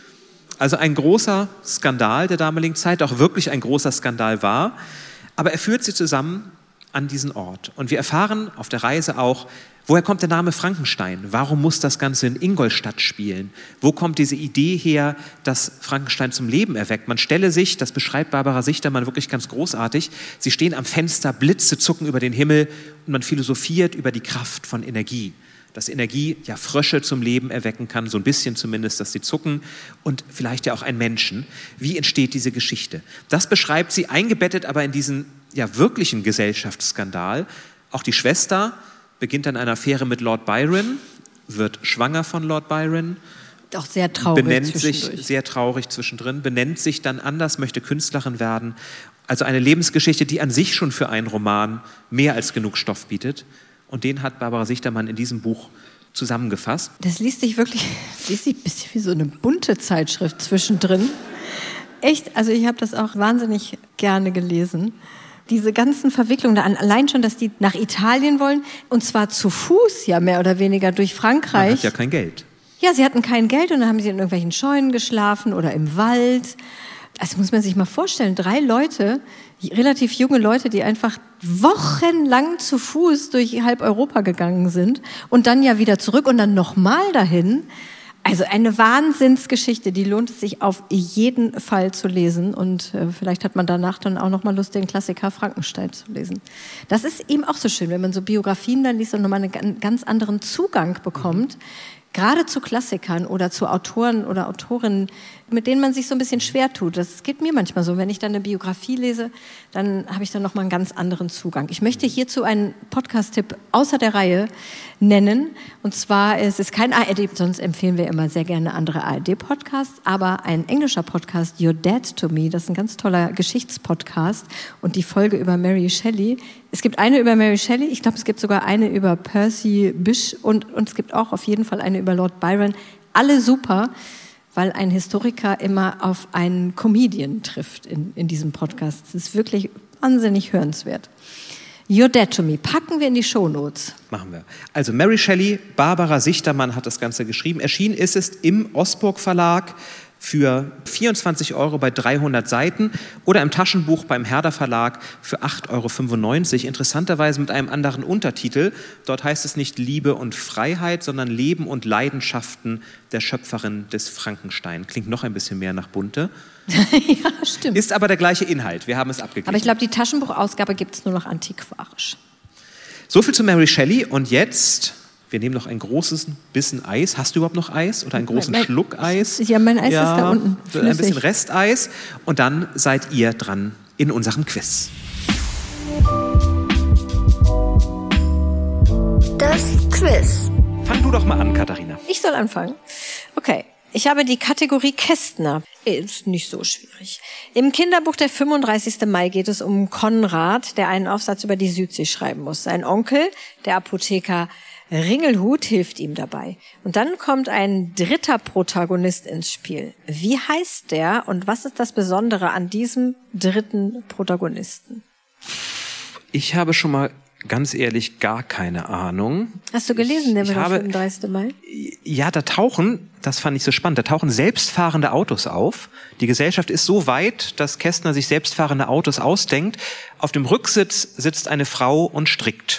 Also ein großer Skandal der damaligen Zeit, auch wirklich ein großer Skandal war, aber er führt sie zusammen an diesen Ort. Und wir erfahren auf der Reise auch, woher kommt der Name Frankenstein? Warum muss das Ganze in Ingolstadt spielen? Wo kommt diese Idee her, dass Frankenstein zum Leben erweckt? Man stelle sich, das beschreibt Barbara Sichtermann wirklich ganz großartig, sie stehen am Fenster, Blitze zucken über den Himmel und man philosophiert über die Kraft von Energie. Dass Energie ja Frösche zum Leben erwecken kann, so ein bisschen zumindest, dass sie zucken und vielleicht ja auch einen Menschen. Wie entsteht diese Geschichte? Das beschreibt sie, eingebettet aber in diesen ja wirklichen Gesellschaftsskandal. Auch die Schwester beginnt dann eine Affäre mit Lord Byron, wird schwanger von Lord Byron. Auch sehr traurig benennt sich sehr traurig zwischendrin, benennt sich dann anders, möchte Künstlerin werden. Also eine Lebensgeschichte, die an sich schon für einen Roman mehr als genug Stoff bietet. Und den hat Barbara Sichtermann in diesem Buch zusammengefasst. Das liest sich ein bisschen wie so eine bunte Zeitschrift zwischendrin. Echt, also ich habe das auch wahnsinnig gerne gelesen. Diese ganzen Verwicklungen, allein schon, dass die nach Italien wollen, und zwar zu Fuß, ja mehr oder weniger durch Frankreich. Man hat ja kein Geld. Ja, sie hatten kein Geld und dann haben sie in irgendwelchen Scheunen geschlafen oder im Wald. Das muss man sich mal vorstellen, 3 Leute, relativ junge Leute, die einfach wochenlang zu Fuß durch halb Europa gegangen sind und dann ja wieder zurück und dann nochmal dahin. Also eine Wahnsinnsgeschichte, die lohnt es sich auf jeden Fall zu lesen und vielleicht hat man danach dann auch nochmal Lust, den Klassiker Frankenstein zu lesen. Das ist eben auch so schön, wenn man so Biografien dann liest und nochmal einen ganz anderen Zugang bekommt. Gerade zu Klassikern oder zu Autoren oder Autorinnen, mit denen man sich so ein bisschen schwer tut. Das geht mir manchmal so. Wenn ich dann eine Biografie lese, dann habe ich dann nochmal einen ganz anderen Zugang. Ich möchte hierzu einen Podcast-Tipp außer der Reihe nennen. Und zwar, es ist kein ARD, sonst empfehlen wir immer sehr gerne andere ARD-Podcasts, aber ein englischer Podcast, You're Dead to Me, das ist ein ganz toller Geschichtspodcast. Und die Folge über Mary Shelley. Es gibt eine über Mary Shelley, ich glaube, es gibt sogar eine über Percy Bysshe und es gibt auch auf jeden Fall eine über Lord Byron. Alle super, weil ein Historiker immer auf einen Comedian trifft in diesem Podcast. Es ist wirklich wahnsinnig hörenswert. You're Dead to Me. Packen wir in die Shownotes. Machen wir. Also Mary Shelley, Barbara Sichtermann hat das Ganze geschrieben. Erschienen ist es im Osburg Verlag für 24 € bei 300 Seiten oder im Taschenbuch beim Herder Verlag für 8,95 €. Interessanterweise mit einem anderen Untertitel. Dort heißt es nicht Liebe und Freiheit, sondern Leben und Leidenschaften der Schöpferin des Frankenstein. Klingt noch ein bisschen mehr nach Bunte. Ja, stimmt. Ist aber der gleiche Inhalt. Wir haben es abgeglichen. Aber ich glaube, die Taschenbuchausgabe gibt es nur noch antiquarisch. So viel zu Mary Shelley. Und jetzt, wir nehmen noch ein großes Bissen Eis. Hast du überhaupt noch Eis? Oder einen großen Schluck Eis? Ja, mein Eis ist da unten. Flüssig. Ein bisschen Resteis. Und dann seid ihr dran in unserem Quiz. Das Quiz. Fang du doch mal an, Katharina. Ich soll anfangen? Okay. Ich habe die Kategorie Kästner. Ist nicht so schwierig. Im Kinderbuch der 35. Mai geht es um Konrad, der einen Aufsatz über die Südsee schreiben muss. Sein Onkel, der Apotheker Ringelhut, hilft ihm dabei. Und dann kommt ein dritter Protagonist ins Spiel. Wie heißt der und was ist das Besondere an diesem dritten Protagonisten? Ich habe schon mal ganz ehrlich gar keine Ahnung. Hast du gelesen, der 35. Mai? Ja, da tauchen, das fand ich so spannend, da tauchen selbstfahrende Autos auf. Die Gesellschaft ist so weit, dass Kästner sich selbstfahrende Autos ausdenkt. Auf dem Rücksitz sitzt eine Frau und strickt.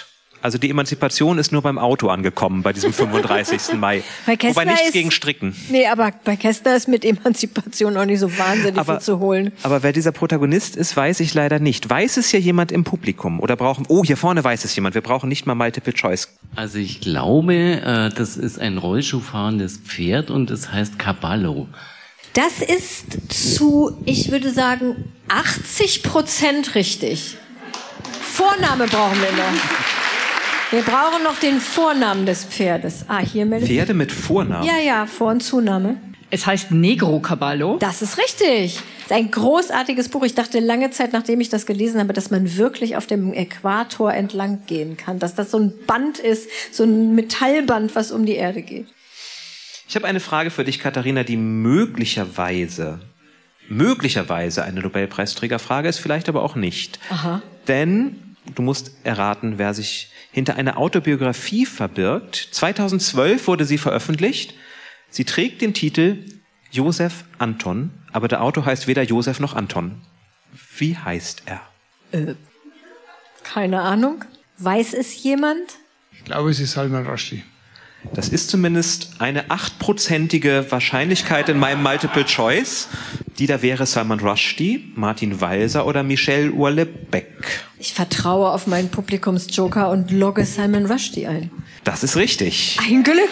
Also die Emanzipation ist nur beim Auto angekommen, bei diesem 35. Mai. Wobei nichts gegen Stricken. Nee, aber bei Kästner ist mit Emanzipation auch nicht so wahnsinnig viel zu holen. Aber wer dieser Protagonist ist, weiß ich leider nicht. Weiß es hier jemand im Publikum? Oder hier vorne weiß es jemand. Wir brauchen nicht mal Multiple Choice. Also ich glaube, das ist ein Rollschuhfahrendes Pferd und es heißt Caballo. Das ist zu, ich würde sagen, 80% richtig. Vorname brauchen wir noch. Wir brauchen noch den Vornamen des Pferdes. Hier meldet Pferde mit Vornamen? Ja, Vor- und Zunahme. Es heißt Negro Caballo. Das ist richtig. Das ist ein großartiges Buch. Ich dachte lange Zeit, nachdem ich das gelesen habe, dass man wirklich auf dem Äquator entlang gehen kann. Dass das so ein Band ist, so ein Metallband, was um die Erde geht. Ich habe eine Frage für dich, Katharina, die möglicherweise eine Nobelpreisträgerfrage ist, vielleicht aber auch nicht. Aha. Denn du musst erraten, wer sich hinter einer Autobiografie verbirgt. 2012 wurde sie veröffentlicht. Sie trägt den Titel Josef Anton, aber der Autor heißt weder Josef noch Anton. Wie heißt er? Keine Ahnung. Weiß es jemand? Ich glaube, es ist Salman Rushdie. Das ist zumindest eine 8%ige Wahrscheinlichkeit in meinem Multiple Choice. Die da wäre Salman Rushdie, Martin Walser oder Michel Houellebecq. Ich vertraue auf meinen Publikumsjoker und logge Salman Rushdie ein. Das ist richtig. Ein Glück!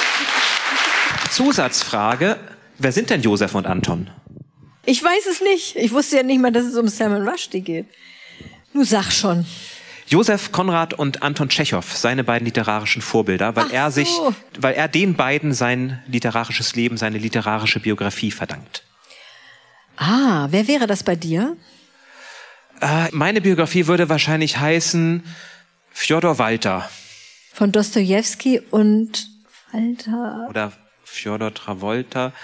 Zusatzfrage, wer sind denn Josef und Anton? Ich weiß es nicht. Ich wusste ja nicht mal, dass es um Salman Rushdie geht. Du sag schon. Josef Konrad und Anton Tschechow, seine beiden literarischen Vorbilder, weil er den beiden sein literarisches Leben, seine literarische Biografie verdankt. Wer wäre das bei dir? Meine Biografie würde wahrscheinlich heißen Fjodor Walter. Von Dostojewski und Walter. Oder Fjodor Travolta.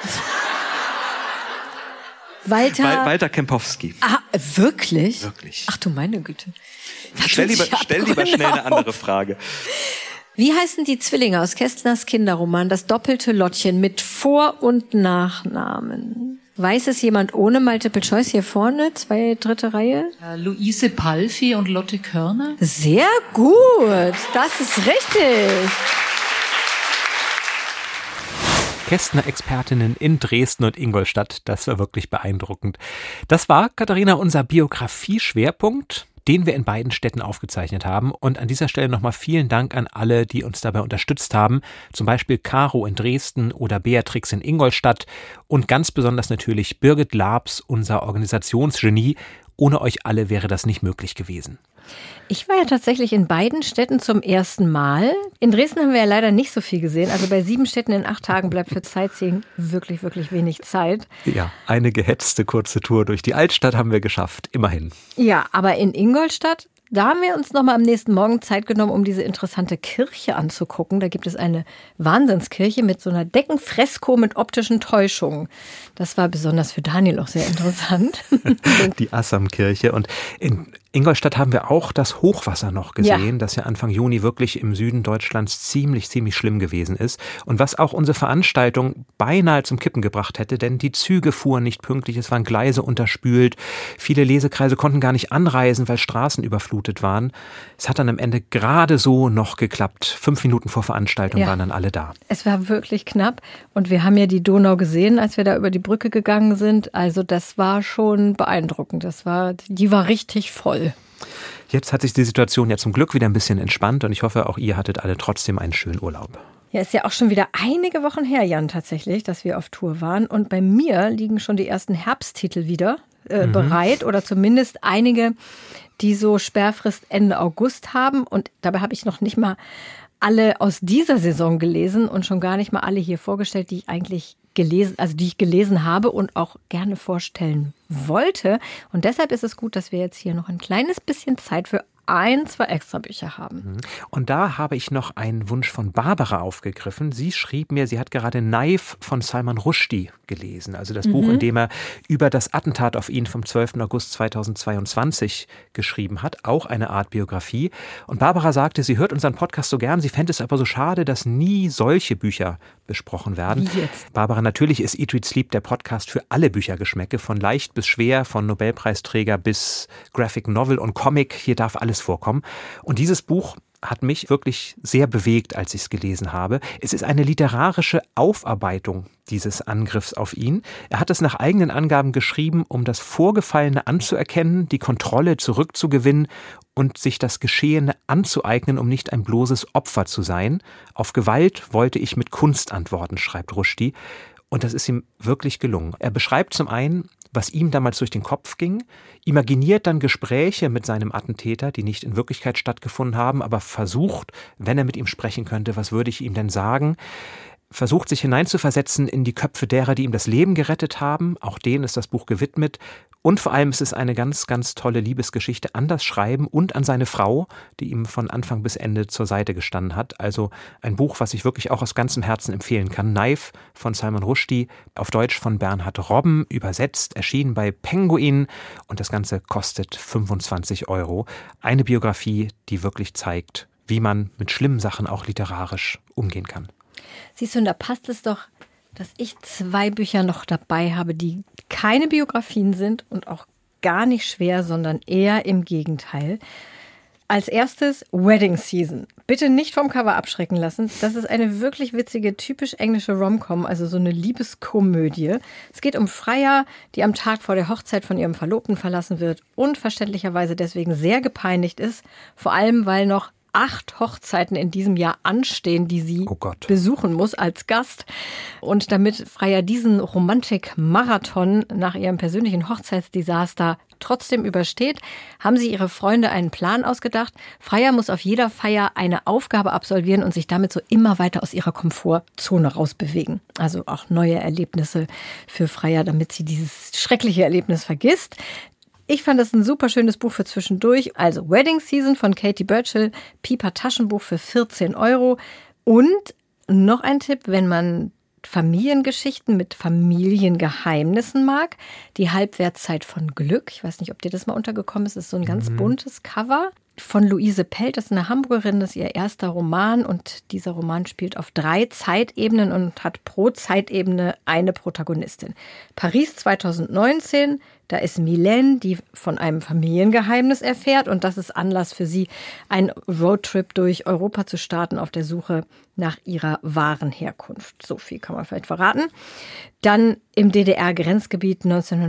Walter Kempowski. Wirklich? Wirklich. Ach du meine Güte. Stell lieber schnell eine andere Frage. Wie heißen die Zwillinge aus Kästners Kinderroman Das doppelte Lottchen mit Vor- und Nachnamen? Weiß es jemand ohne Multiple Choice hier vorne? Dritte Reihe? Luise Palfi und Lotte Körner. Sehr gut. Das ist richtig. Kästner-Expertinnen in Dresden und Ingolstadt. Das war wirklich beeindruckend. Das war, Katharina, unser Biografie-Schwerpunkt, den wir in beiden Städten aufgezeichnet haben. Und an dieser Stelle nochmal vielen Dank an alle, die uns dabei unterstützt haben. Zum Beispiel Caro in Dresden oder Beatrix in Ingolstadt. Und ganz besonders natürlich Birgit Labs, unser Organisationsgenie. Ohne euch alle wäre das nicht möglich gewesen. Ich war ja tatsächlich in beiden Städten zum ersten Mal. In Dresden haben wir ja leider nicht so viel gesehen. Also bei 7 Städten in 8 Tagen bleibt für Sightseeing wirklich, wirklich wenig Zeit. Ja, eine gehetzte kurze Tour durch die Altstadt haben wir geschafft, immerhin. Ja, aber in Ingolstadt, da haben wir uns nochmal am nächsten Morgen Zeit genommen, um diese interessante Kirche anzugucken. Da gibt es eine Wahnsinnskirche mit so einer Deckenfresko mit optischen Täuschungen. Das war besonders für Daniel auch sehr interessant. Die Assamkirche. Und in Ingolstadt haben wir auch das Hochwasser noch gesehen, das ja Anfang Juni wirklich im Süden Deutschlands ziemlich schlimm gewesen ist. Und was auch unsere Veranstaltung beinahe zum Kippen gebracht hätte, denn die Züge fuhren nicht pünktlich, es waren Gleise unterspült. Viele Lesekreise konnten gar nicht anreisen, weil Straßen überflutet waren. Es hat dann am Ende gerade so noch geklappt. 5 Minuten vor Veranstaltung waren dann alle da. Es war wirklich knapp und wir haben ja die Donau gesehen, als wir da über die Brücke gegangen sind. Also das war schon beeindruckend. Die war richtig voll. Jetzt hat sich die Situation ja zum Glück wieder ein bisschen entspannt und ich hoffe, auch ihr hattet alle trotzdem einen schönen Urlaub. Ja, ist ja auch schon wieder einige Wochen her, Jan, tatsächlich, dass wir auf Tour waren. Und bei mir liegen schon die ersten Herbsttitel wieder bereit oder zumindest einige, die so Sperrfrist Ende August haben. Und dabei habe ich noch nicht mal alle aus dieser Saison gelesen und schon gar nicht mal alle hier vorgestellt, die ich gelesen habe und auch gerne vorstellen wollte. Und deshalb ist es gut, dass wir jetzt hier noch ein kleines bisschen Zeit für 2 Extrabücher haben. Und da habe ich noch einen Wunsch von Barbara aufgegriffen. Sie schrieb mir, sie hat gerade Knife von Salman Rushdie gelesen. Also das Buch, in dem er über das Attentat auf ihn vom 12. August 2022 geschrieben hat. Auch eine Art Biografie. Und Barbara sagte, sie hört unseren Podcast so gern. Sie fände es aber so schade, dass nie solche Bücher besprochen werden. Wie jetzt? Barbara, natürlich ist Eat, Read, Sleep der Podcast für alle Büchergeschmäcke. Von leicht bis schwer, von Nobelpreisträger bis Graphic Novel und Comic. Hier darf alles vorkommen. Und dieses Buch hat mich wirklich sehr bewegt, als ich es gelesen habe. Es ist eine literarische Aufarbeitung dieses Angriffs auf ihn. Er hat es nach eigenen Angaben geschrieben, um das Vorgefallene anzuerkennen, die Kontrolle zurückzugewinnen und sich das Geschehene anzueignen, um nicht ein bloßes Opfer zu sein. Auf Gewalt wollte ich mit Kunst antworten, schreibt Rushdie. Und das ist ihm wirklich gelungen. Er beschreibt zum einen, was ihm damals durch den Kopf ging, imaginiert dann Gespräche mit seinem Attentäter, die nicht in Wirklichkeit stattgefunden haben, aber versucht, wenn er mit ihm sprechen könnte, was würde ich ihm denn sagen? Versucht sich hineinzuversetzen in die Köpfe derer, die ihm das Leben gerettet haben. Auch denen ist das Buch gewidmet. Und vor allem ist es eine ganz, ganz tolle Liebesgeschichte an das Schreiben und an seine Frau, die ihm von Anfang bis Ende zur Seite gestanden hat. Also ein Buch, was ich wirklich auch aus ganzem Herzen empfehlen kann. Knife von Salman Rushdie, auf Deutsch von Bernhard Robben, übersetzt, erschienen bei Penguin. Und das Ganze kostet 25 €. Eine Biografie, die wirklich zeigt, wie man mit schlimmen Sachen auch literarisch umgehen kann. Siehst du, und da passt es doch, dass ich 2 Bücher noch dabei habe, die keine Biografien sind und auch gar nicht schwer, sondern eher im Gegenteil. Als erstes Wedding Season. Bitte nicht vom Cover abschrecken lassen. Das ist eine wirklich witzige, typisch englische Rom-Com, also so eine Liebeskomödie. Es geht um Freya, die am Tag vor der Hochzeit von ihrem Verlobten verlassen wird und verständlicherweise deswegen sehr gepeinigt ist. Vor allem, weil noch 8 Hochzeiten in diesem Jahr anstehen, die sie besuchen muss als Gast. Und damit Freya diesen Romantik-Marathon nach ihrem persönlichen Hochzeitsdesaster trotzdem übersteht, haben sie ihre Freunde einen Plan ausgedacht. Freya muss auf jeder Feier eine Aufgabe absolvieren und sich damit so immer weiter aus ihrer Komfortzone rausbewegen. Also auch neue Erlebnisse für Freya, damit sie dieses schreckliche Erlebnis vergisst. Ich fand das ein super schönes Buch für zwischendurch. Also Wedding Season von Katie Burchill, Piper Taschenbuch für 14 €. Und noch ein Tipp, wenn man Familiengeschichten mit Familiengeheimnissen mag. Die Halbwertszeit von Glück. Ich weiß nicht, ob dir das mal untergekommen ist. Das ist so ein ganz buntes Cover von Luise Pelt. Das ist eine Hamburgerin, das ist ihr erster Roman. Und dieser Roman spielt auf 3 Zeitebenen und hat pro Zeitebene eine Protagonistin. Paris 2019. Da ist Mylène, die von einem Familiengeheimnis erfährt. Und das ist Anlass für sie, einen Roadtrip durch Europa zu starten auf der Suche nach ihrer wahren Herkunft. So viel kann man vielleicht verraten. Dann im DDR-Grenzgebiet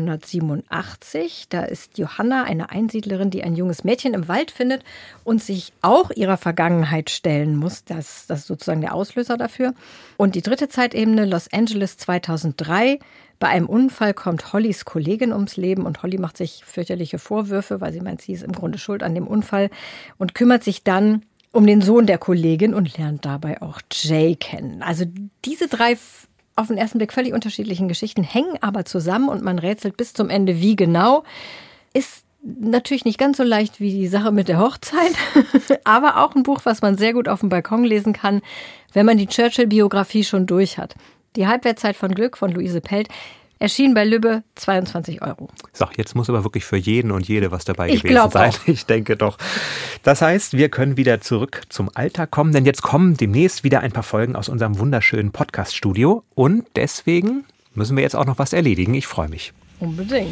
1987. Da ist Johanna, eine Einsiedlerin, die ein junges Mädchen im Wald findet und sich auch ihrer Vergangenheit stellen muss. Das ist sozusagen der Auslöser dafür. Und die 3. Zeitebene, Los Angeles 2003. Bei einem Unfall kommt Hollys Kollegin ums Leben und Holly macht sich fürchterliche Vorwürfe, weil sie meint, sie ist im Grunde schuld an dem Unfall und kümmert sich dann um den Sohn der Kollegin und lernt dabei auch Jay kennen. Also diese 3 auf den ersten Blick völlig unterschiedlichen Geschichten hängen aber zusammen und man rätselt bis zum Ende, wie genau. Ist natürlich nicht ganz so leicht wie die Sache mit der Hochzeit, aber auch ein Buch, was man sehr gut auf dem Balkon lesen kann, wenn man die Churchill-Biografie schon durch hat. Die Halbwertszeit von Glück von Luise Pelt, erschien bei Lübbe, 22 €. So, jetzt muss aber wirklich für jeden und jede was dabei gewesen sein. Auch. Ich denke doch. Das heißt, wir können wieder zurück zum Alltag kommen, denn jetzt kommen demnächst wieder ein paar Folgen aus unserem wunderschönen Podcast-Studio und deswegen müssen wir jetzt auch noch was erledigen. Ich freue mich. Unbedingt.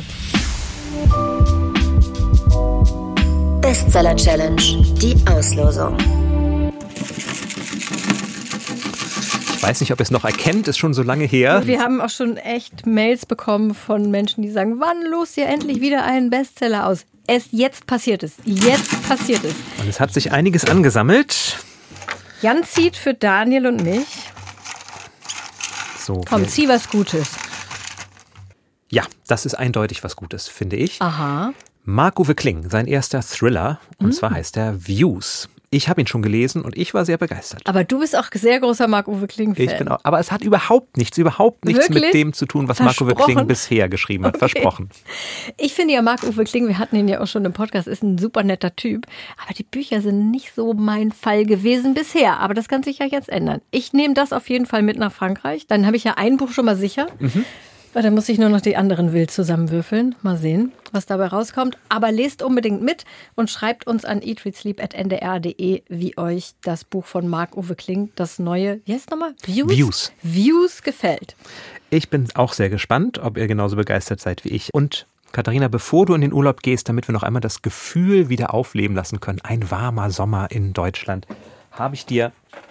Bestseller Challenge, die Auslosung. Ich weiß nicht, ob ihr es noch erkennt, ist schon so lange her. Und wir haben auch schon echt Mails bekommen von Menschen, die sagen, wann lost ihr endlich wieder einen Bestseller aus? Jetzt passiert es. Jetzt passiert es. Und es hat sich einiges angesammelt. Jan zieht für Daniel und mich. So, komm, zieh was Gutes. Ja, das ist eindeutig was Gutes, finde ich. Aha. Marc-Uwe Kling, sein erster Thriller, und zwar heißt er Views. Ich habe ihn schon gelesen und ich war sehr begeistert. Aber du bist auch sehr großer Marc-Uwe Kling-Fan. Ich bin auch, aber es hat überhaupt nichts mit dem zu tun, was Marc-Uwe Kling bisher geschrieben hat. Okay. Versprochen. Ich finde ja Marc-Uwe Kling, wir hatten ihn ja auch schon im Podcast, ist ein super netter Typ. Aber die Bücher sind nicht so mein Fall gewesen bisher. Aber das kann sich ja jetzt ändern. Ich nehme das auf jeden Fall mit nach Frankreich. Dann habe ich ja ein Buch schon mal sicher. Dann muss ich nur noch die anderen wild zusammenwürfeln. Mal sehen, was dabei rauskommt. Aber lest unbedingt mit und schreibt uns an eatreadsleep@ndr.de, wie euch das Buch von Marc-Uwe Kling, das neue, wie heißt es nochmal? Views gefällt. Ich bin auch sehr gespannt, ob ihr genauso begeistert seid wie ich. Und Katharina, bevor du in den Urlaub gehst, damit wir noch einmal das Gefühl wieder aufleben lassen können, ein warmer Sommer in Deutschland, habe ich dir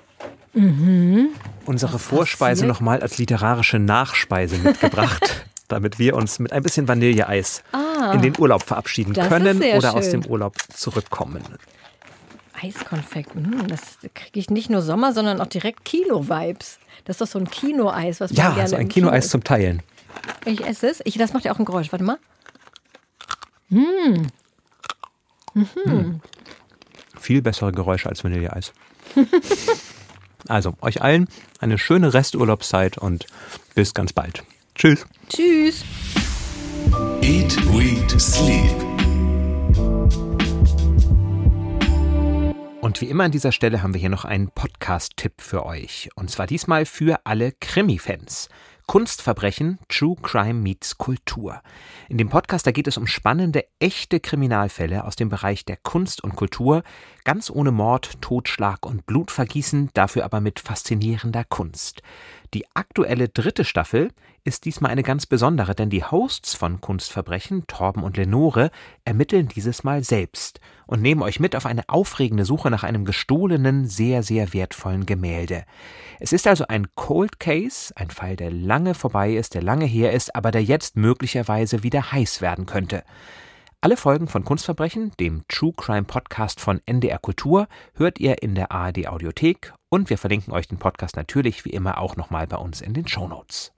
unsere Vorspeise nochmal als literarische Nachspeise mitgebracht, damit wir uns mit ein bisschen Vanilleeis in den Urlaub verabschieden können oder aus dem Urlaub zurückkommen. Eiskonfekt, das kriege ich nicht nur Sommer, sondern auch direkt Kino-Vibes. Das ist doch so ein Kino-Eis, was man gerne Ja, so ein Kino-Eis zum Teilen. Ich esse es. Das macht ja auch ein Geräusch. Warte mal. Viel bessere Geräusche als Vanilleeis. Also, euch allen eine schöne Resturlaubszeit und bis ganz bald. Tschüss. Tschüss. Eat, Read, Sleep. Und wie immer an dieser Stelle haben wir hier noch einen Podcast-Tipp für euch. Und zwar diesmal für alle Krimi-Fans. Kunstverbrechen, True Crime meets Kultur. In dem Podcast, da geht es um spannende, echte Kriminalfälle aus dem Bereich der Kunst und Kultur, ganz ohne Mord, Totschlag und Blutvergießen, dafür aber mit faszinierender Kunst. Die aktuelle 3. Staffel ist diesmal eine ganz besondere, denn die Hosts von Kunstverbrechen, Torben und Lenore, ermitteln dieses Mal selbst und nehmen euch mit auf eine aufregende Suche nach einem gestohlenen, sehr, sehr wertvollen Gemälde. Es ist also ein Cold Case, ein Fall, der lange vorbei ist, der lange her ist, aber der jetzt möglicherweise wieder heiß werden könnte. Alle Folgen von Kunstverbrechen, dem True Crime Podcast von NDR Kultur, hört ihr in der ARD Audiothek und wir verlinken euch den Podcast natürlich wie immer auch nochmal bei uns in den Shownotes.